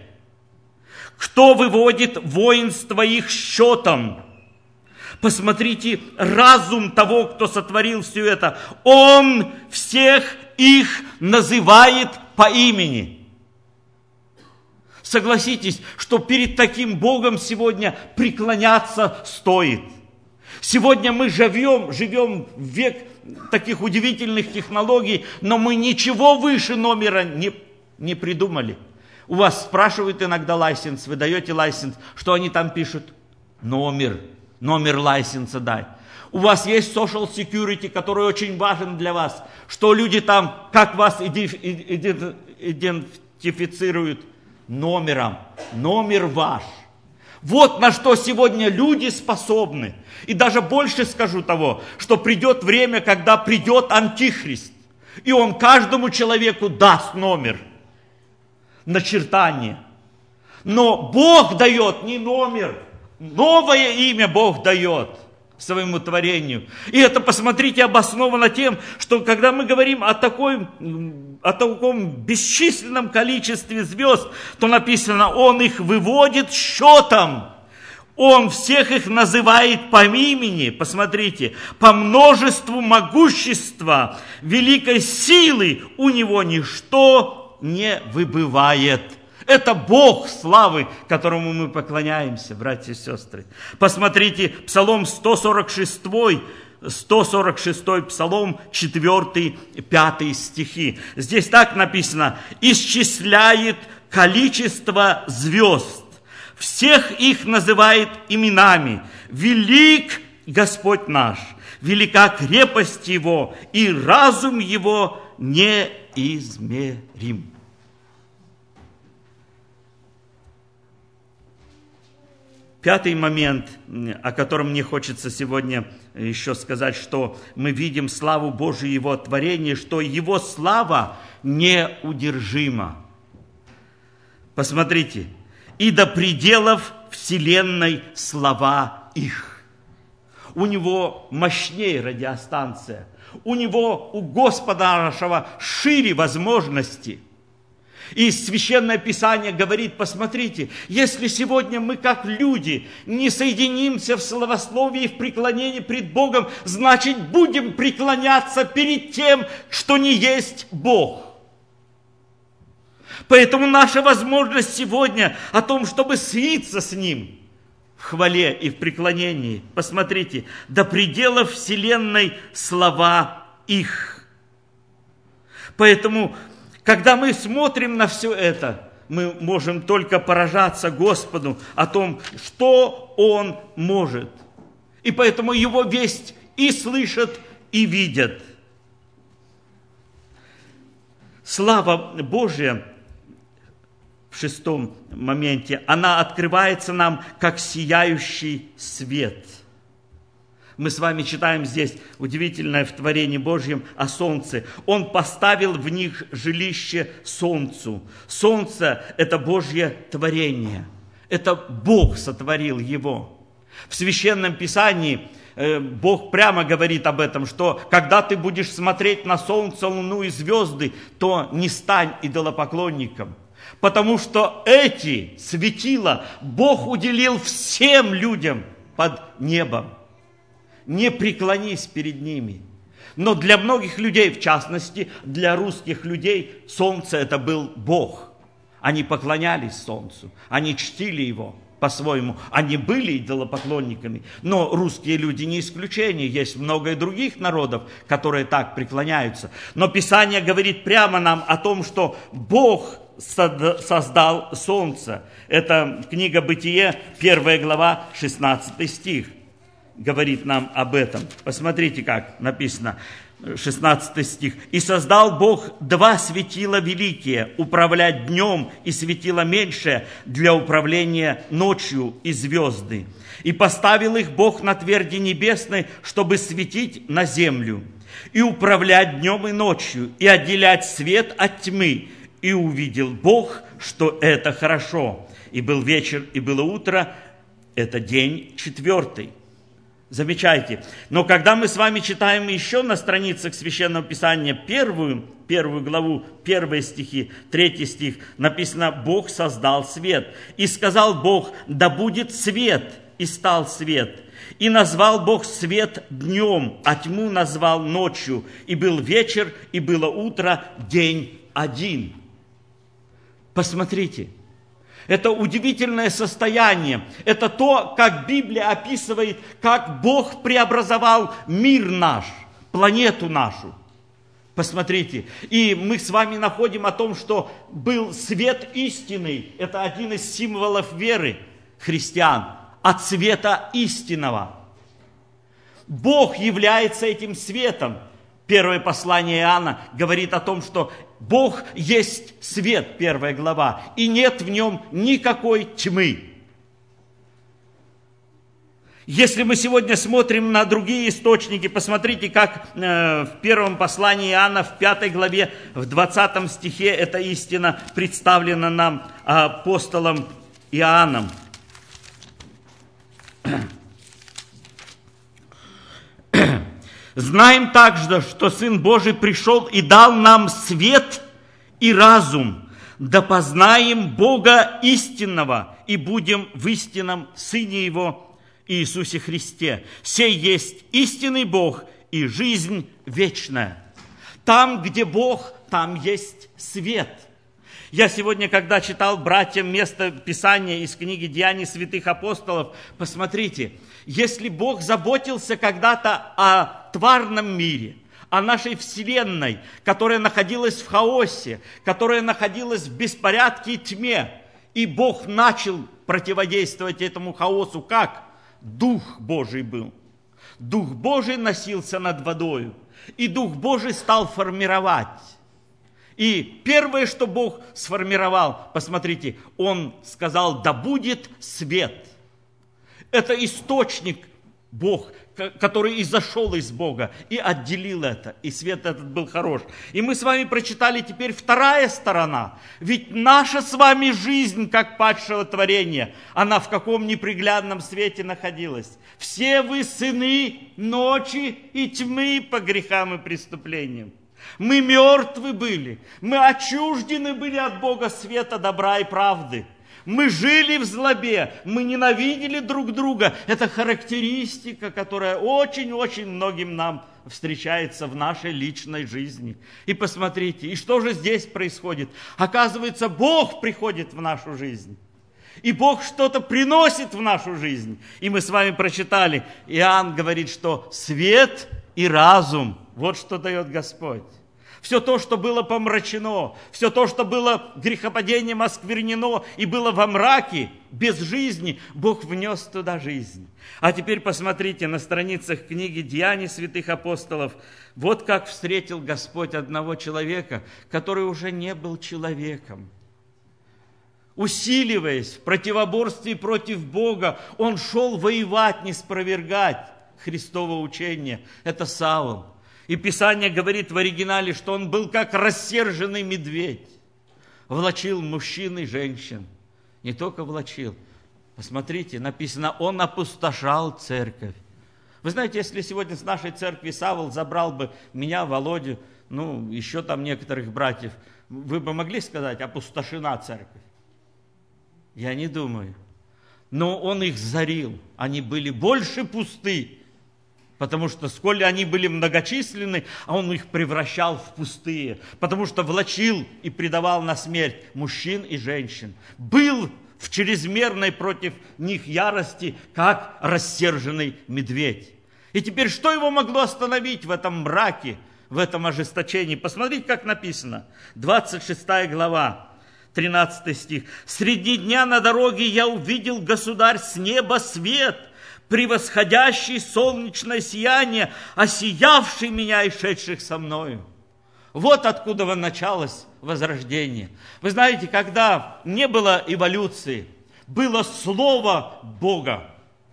кто выводит воинство их счетом. Посмотрите разум того, кто сотворил все это. Он всех их называет по имени». Согласитесь, что перед таким Богом сегодня преклоняться стоит. Сегодня мы живем, живем в век таких удивительных технологий, но мы ничего выше номера не, не придумали. У вас спрашивают иногда лайсенс, вы даете лайсенс, что они там пишут? Номер, номер лайсенса дай. У вас есть social security, который очень важен для вас, что люди там, как вас идентифицируют? Номером, номер ваш. Вот на что сегодня люди способны. И даже больше скажу того, что придет время, когда придет Антихрист, и он каждому человеку даст номер, начертание. Но Бог дает не номер, Новое имя Бог дает своему творению. И это, посмотрите, обосновано тем, что когда мы говорим о, такой, о таком бесчисленном количестве звезд, то написано, Он их выводит счетом. Он всех их называет по имени, посмотрите, по множеству могущества, великой силы у Него ничто не выбывает. Это Бог славы, которому мы поклоняемся, братья и сестры. Посмотрите, Псалом сто сорок шесть, сто сорок шесть Псалом, четыре, пять стихи. Здесь так написано: «Исчисляет количество звезд, всех их называет именами. Велик Господь наш, велика крепость Его, и разум Его неизмерим». Пятый момент, о котором мне хочется сегодня еще сказать, что мы видим славу Божию, Его творения, что Его слава неудержима. Посмотрите, и до пределов вселенной слова их. У Него мощнее радиостанция, у Него, у Господа нашего шире возможности. И Священное Писание говорит, посмотрите, если сегодня мы как люди не соединимся в славословии и в преклонении пред Богом, значит будем преклоняться перед тем, что не есть Бог. Поэтому наша возможность сегодня о том, чтобы слиться с Ним в хвале и в преклонении, посмотрите, до пределов вселенной слова их. Поэтому когда мы смотрим на все это, мы можем только поражаться Господу о том, что Он может. И поэтому Его весть и слышат, и видят. Слава Божья в шестом моменте, она открывается нам как сияющий свет. Мы с вами читаем здесь удивительное в творении Божьем о солнце. Он поставил в них жилище солнцу. Солнце – это Божье творение. Это Бог сотворил его. В Священном Писании э, Бог прямо говорит об этом, что когда ты будешь смотреть на солнце, луну и звезды, то не стань идолопоклонником. Потому что эти светила Бог уделил всем людям под небом. Не преклонись перед ними. Но для многих людей, в частности, для русских людей, солнце это был Бог. Они поклонялись солнцу, они чтили его по-своему. Они были идолопоклонниками, но русские люди не исключение. Есть много и других народов, которые так преклоняются. Но Писание говорит прямо нам о том, что Бог создал солнце. Это книга Бытие, первая глава, шестнадцатый стих. Говорит нам об этом. Посмотрите, как написано, шестнадцатый стих. «И создал Бог два светила великие, управлять днем, и светило меньшее для управления ночью, и звезды. И поставил их Бог на тверди небесной, чтобы светить на землю, и управлять днем и ночью, и отделять свет от тьмы. И увидел Бог, что это хорошо. И был вечер, и было утро, это день четвертый». Замечайте. Но когда мы с вами читаем еще на страницах Священного Писания первую, первую главу, первые стихи, третий стих, написано: «Бог создал свет. И сказал Бог, да будет свет, и стал свет. И назвал Бог свет днем, а тьму назвал ночью. И был вечер, и было утро, день один». Посмотрите. Это удивительное состояние. Это то, как Библия описывает, как Бог преобразовал мир наш, планету нашу. Посмотрите. И мы с вами находим о том, что был свет истинный. Это один из символов веры христиан. От света истинного. Бог является этим светом. Первое послание Иоанна говорит о том, что Бог есть свет, первая глава, и нет в нем никакой тьмы. Если мы сегодня смотрим на другие источники, посмотрите, как э, в первом послании Иоанна, в пятой главе, в двадцатом стихе эта истина представлена нам апостолом Иоанном. Знаем также, что Сын Божий пришел и дал нам свет и разум, да познаем Бога истинного и будем в истинном Сыне Его Иисусе Христе. Сей есть истинный Бог и жизнь вечная. Там, где Бог, там есть свет. Я сегодня, когда читал братьям место Писания из книги «Деяний святых апостолов», посмотрите, если Бог заботился когда-то о тварном мире, о нашей Вселенной, которая находилась в хаосе, которая находилась в беспорядке и тьме, и Бог начал противодействовать этому хаосу, как? Дух Божий был. Дух Божий носился над водою, и Дух Божий стал формировать. И первое, что Бог сформировал, посмотрите, Он сказал: да будет свет. Это источник Бог, который изошел из Бога и отделил это. И свет этот был хорош. И мы с вами прочитали теперь вторая сторона. Ведь наша с вами жизнь, как падшего творения, она в каком неприглядном свете находилась. Все вы сыны ночи и тьмы по грехам и преступлениям. Мы мертвы были, мы отчуждены были от Бога света, добра и правды. Мы жили в злобе, мы ненавидели друг друга. Это характеристика, которая очень-очень многим нам встречается в нашей личной жизни. И посмотрите, и что же здесь происходит? Оказывается, Бог приходит в нашу жизнь. И Бог что-то приносит в нашу жизнь. И мы с вами прочитали, Иоанн говорит, что свет и разум, вот что дает Господь. Все то, что было помрачено, все то, что было грехопадением осквернено и было во мраке, без жизни, Бог внес туда жизнь. А теперь посмотрите на страницах книги «Деяний святых апостолов». Вот как встретил Господь одного человека, который уже не был человеком. Усиливаясь в противоборстве против Бога, он шел воевать, не спровергать Христово учение. Это Савл. И Писание говорит в оригинале, что он был как рассерженный медведь. Влачил мужчин и женщин. Не только влачил. Посмотрите, написано, он опустошал церковь. Вы знаете, если сегодня с нашей церкви Савл забрал бы меня, Володю, ну, еще там некоторых братьев, вы бы могли сказать, опустошена церковь? Я не думаю. Но он их зарил. Они были больше пусты. Потому что, сколь они были многочисленны, а он их превращал в пустые. Потому что влачил и предавал на смерть мужчин и женщин. Был в чрезмерной против них ярости, как рассерженный медведь. И теперь что его могло остановить в этом мраке, в этом ожесточении? Посмотрите, как написано. двадцать шестая глава, тринадцатый стих. «Среди дня на дороге я увидел, государь, с неба свет, превосходящий солнечное сияние, осиявший меня и шедших со мною». Вот откуда началось возрождение. Вы знаете, когда не было эволюции, было слово Бога,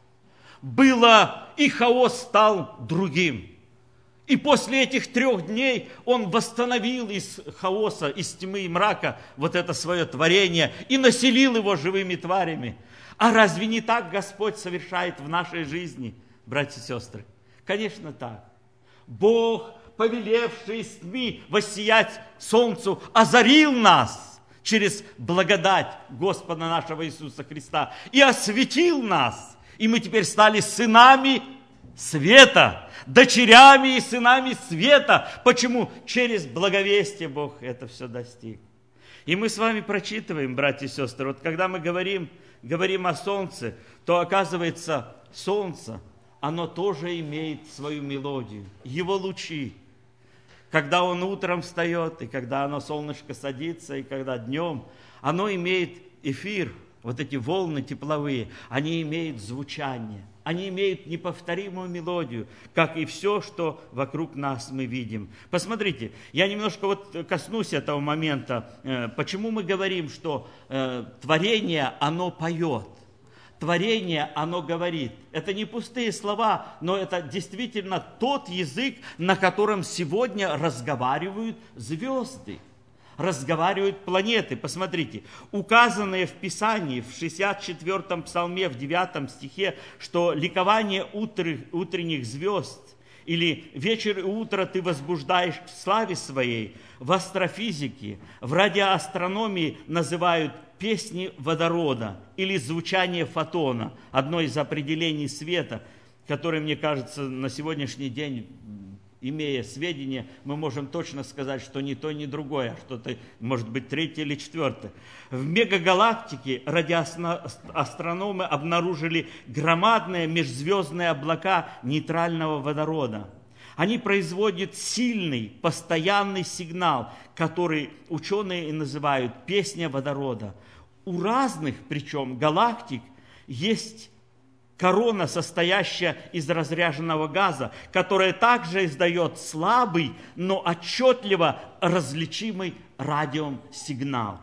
было, и хаос стал другим. И после этих трех дней он восстановил из хаоса, из тьмы и мрака вот это свое творение и населил его живыми тварями. А разве не так Господь совершает в нашей жизни, братья и сестры? Конечно, так. Бог, повелевший из тьмы воссиять солнцу, озарил нас через благодать Господа нашего Иисуса Христа и осветил нас. И мы теперь стали сынами света, дочерями и сынами света. Почему? Через благовестие Бог это все достиг. И мы с вами прочитываем, братья и сестры, вот когда мы говорим, говорим о солнце, то оказывается, солнце, оно тоже имеет свою мелодию, его лучи. Когда он утром встает, и когда оно, солнышко садится, и когда днем, оно имеет эфир, вот эти волны тепловые, они имеют звучание, они имеют неповторимую мелодию, как и все, что вокруг нас мы видим. Посмотрите, я немножко вот коснусь этого момента. Почему мы говорим, что э, творение, оно поет? Творение, оно говорит. Это не пустые слова, но это действительно тот язык, на котором сегодня разговаривают звезды. разговаривают планеты. Посмотрите, указанные в Писании, в шестьдесят четвёртом псалме, в девятом стихе, что ликование утренних звезд или вечер и утро ты возбуждаешь в славе своей, в астрофизике, в радиоастрономии называют песни водорода или звучание фотона, одно из определений света, которое, мне кажется, на сегодняшний день, имея сведения, мы можем точно сказать, что ни то, ни другое, а что-то, может быть, третье или четвертое. В мегагалактике радиоастрономы обнаружили громадные межзвездные облака нейтрального водорода. Они производят сильный, постоянный сигнал, который ученые называют «песня водорода». У разных, причем, галактик есть корона, состоящая из разряженного газа, которая также издает слабый, но отчетливо различимый радиосигнал.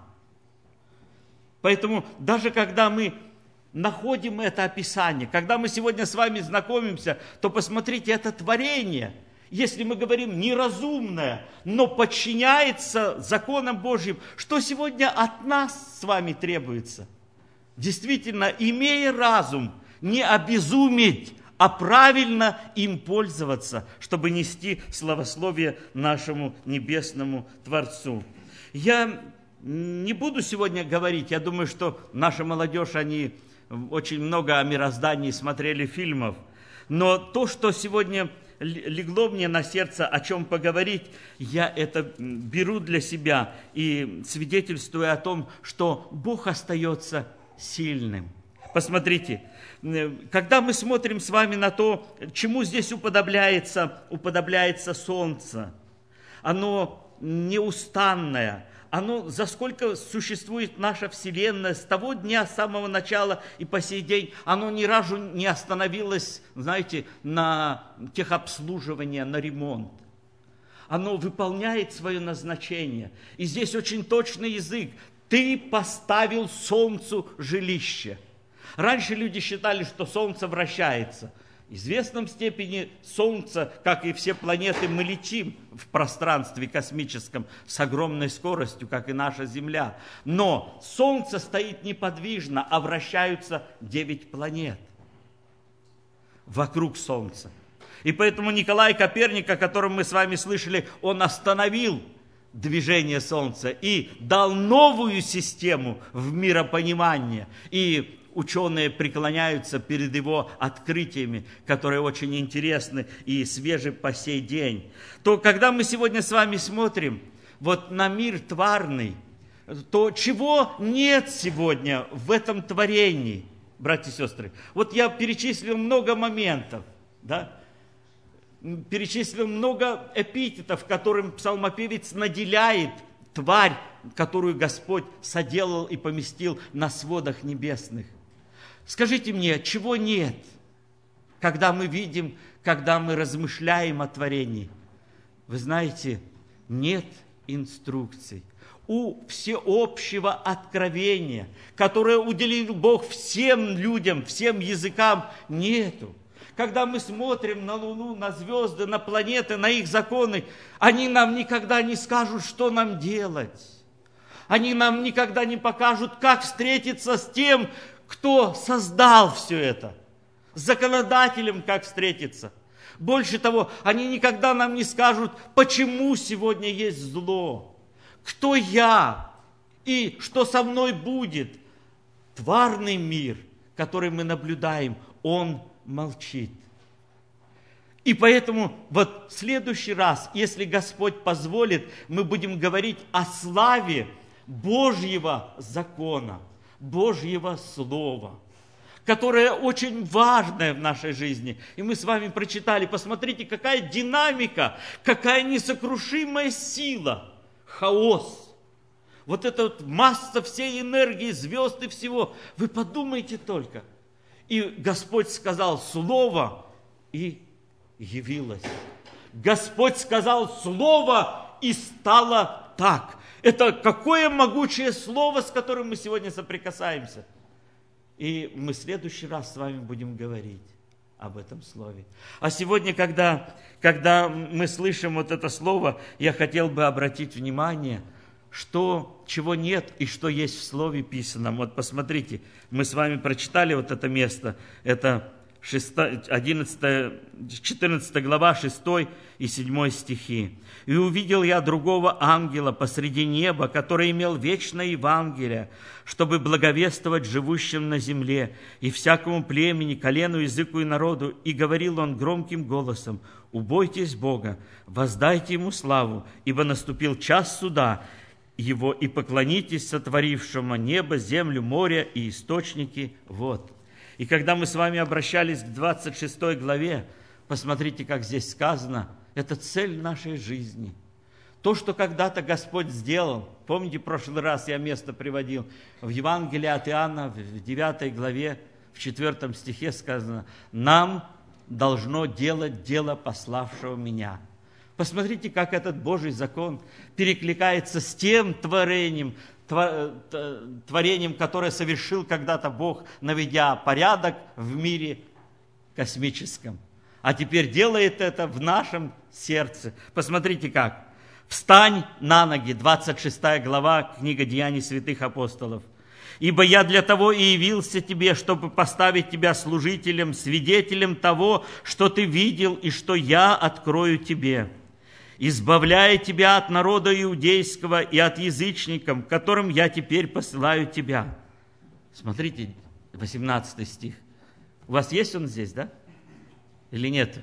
Поэтому даже когда мы находим это описание, когда мы сегодня с вами знакомимся, то посмотрите, это творение, если мы говорим неразумное, но подчиняется законам Божьим, что сегодня от нас с вами требуется? Действительно, имея разум, не обезуметь, а правильно им пользоваться, чтобы нести славословие нашему небесному Творцу. Я не буду сегодня говорить, я думаю, что наша молодежь, они очень много о мироздании смотрели фильмов, но то, что сегодня легло мне на сердце, о чем поговорить, я это беру для себя и свидетельствую о том, что Бог остается сильным. Посмотрите, когда мы смотрим с вами на то, чему здесь уподобляется, уподобляется солнце, оно неустанное, оно, за сколько существует наша Вселенная, с того дня, с самого начала и по сей день, оно ни разу не остановилось, знаете, на техобслуживание, на ремонт. Оно выполняет свое назначение. И здесь очень точный язык. Ты поставил солнцу жилище. Раньше люди считали, что солнце вращается. В известном степени солнце, как и все планеты, мы летим в пространстве космическом с огромной скоростью, как и наша Земля. Но солнце стоит неподвижно, а вращаются девять планет вокруг солнца. И поэтому Николай Коперник, о котором мы с вами слышали, он остановил движение солнца и дал новую систему в миропонимание. И ученые преклоняются перед его открытиями, которые очень интересны и свежи по сей день. То, когда мы сегодня с вами смотрим вот на мир тварный, то чего нет сегодня в этом творении, братья и сестры? Вот я перечислил много моментов, да? Перечислил много эпитетов, которым псалмопевец наделяет тварь, которую Господь соделал и поместил на сводах небесных. Скажите мне, чего нет, когда мы видим, когда мы размышляем о творении? Вы знаете, нет инструкций. У всеобщего откровения, которое уделил Бог всем людям, всем языкам, нету. Когда мы смотрим на Луну, на звезды, на планеты, на их законы, они нам никогда не скажут, что нам делать. Они нам никогда не покажут, как встретиться с тем, кто создал все это, с законодателем как встретиться. Больше того, они никогда нам не скажут, почему сегодня есть зло, кто я и что со мной будет. Тварный мир, который мы наблюдаем, он молчит. И поэтому вот в следующий раз, если Господь позволит, мы будем говорить о славе Божьего закона, Божьего Слова, которое очень важное в нашей жизни. И мы с вами прочитали, посмотрите, какая динамика, какая несокрушимая сила, хаос. Вот эта вот масса всей энергии, звезд и всего. Вы подумайте только. И Господь сказал слово, и явилось. Господь сказал слово, и стало так. Это какое могучее слово, с которым мы сегодня соприкасаемся. И мы в следующий раз с вами будем говорить об этом слове. А сегодня, когда, когда мы слышим вот это слово, я хотел бы обратить внимание, что, чего нет и что есть в Слове Писаном. Вот посмотрите, мы с вами прочитали вот это место, это одиннадцатая, четырнадцатая глава, шестой и седьмой стихи. «И увидел я другого ангела посреди неба, который имел вечное Евангелие, чтобы благовествовать живущим на земле и всякому племени, колену, языку и народу. И говорил он громким голосом: убойтесь Бога, воздайте Ему славу, ибо наступил час суда Его, и поклонитесь сотворившему небо, землю, море и источники вод». И когда мы с вами обращались к двадцать шестой главе, посмотрите, как здесь сказано, это цель нашей жизни. То, что когда-то Господь сделал, помните, в прошлый раз я место приводил, в Евангелии от Иоанна, в девятой главе, в четвертом стихе сказано: «Нам должно делать дело пославшего меня». Посмотрите, как этот Божий закон перекликается с тем творением, творением, которое совершил когда-то Бог, наведя порядок в мире космическом. А теперь делает это в нашем сердце. Посмотрите как. «Встань на ноги», двадцать шестая глава, книга Деяний святых апостолов. «Ибо я для того и явился тебе, чтобы поставить тебя служителем, свидетелем того, что ты видел и что я открою тебе, избавляя тебя от народа иудейского и от язычников, которым я теперь посылаю тебя». Смотрите, восемнадцатый стих. У вас есть он здесь, да? Или нет?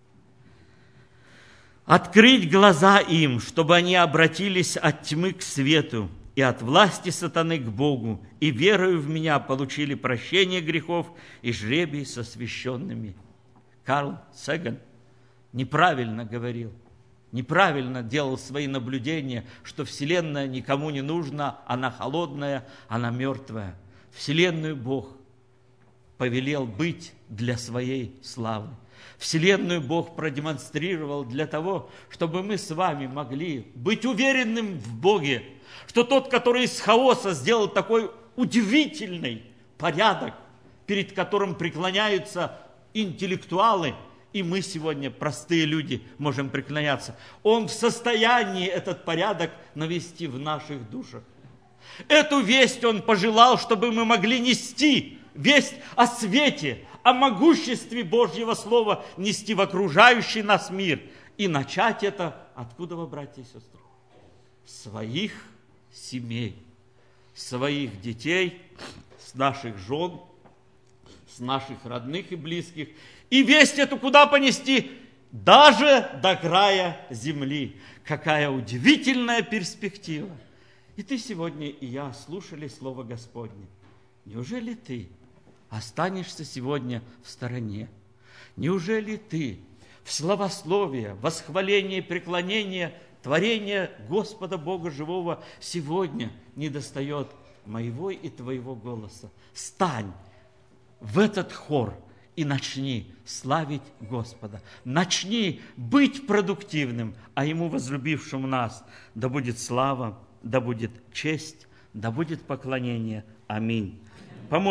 «Открыть глаза им, чтобы они обратились от тьмы к свету и от власти сатаны к Богу, и верою в меня получили прощение грехов и жребий со священными». Карл Саган неправильно говорил, неправильно делал свои наблюдения, что Вселенная никому не нужна, она холодная, она мертвая. Вселенную Бог повелел быть для своей славы. Вселенную Бог продемонстрировал для того, чтобы мы с вами могли быть уверенным в Боге, что тот, который из хаоса сделал такой удивительный порядок, перед которым преклоняются интеллектуалы, и мы сегодня, простые люди, можем преклоняться, Он в состоянии этот порядок навести в наших душах. Эту весть Он пожелал, чтобы мы могли нести, весть о свете, о могуществе Божьего Слова нести в окружающий нас мир. И начать это, откуда вы, братья и сестры? Своих семей, своих детей, с наших жен, с наших родных и близких. И весть эту куда понести? Даже до края земли. Какая удивительная перспектива. И ты сегодня, и я слушали Слово Господне. Неужели ты останешься сегодня в стороне? Неужели ты в славословие, восхваление, преклонение, творение Господа Бога Живого сегодня не достает моего и твоего голоса? Стань в этот хор и начни славить Господа. Начни быть продуктивным, а Ему, возлюбившему нас, да будет слава, да будет честь, да будет поклонение. Аминь.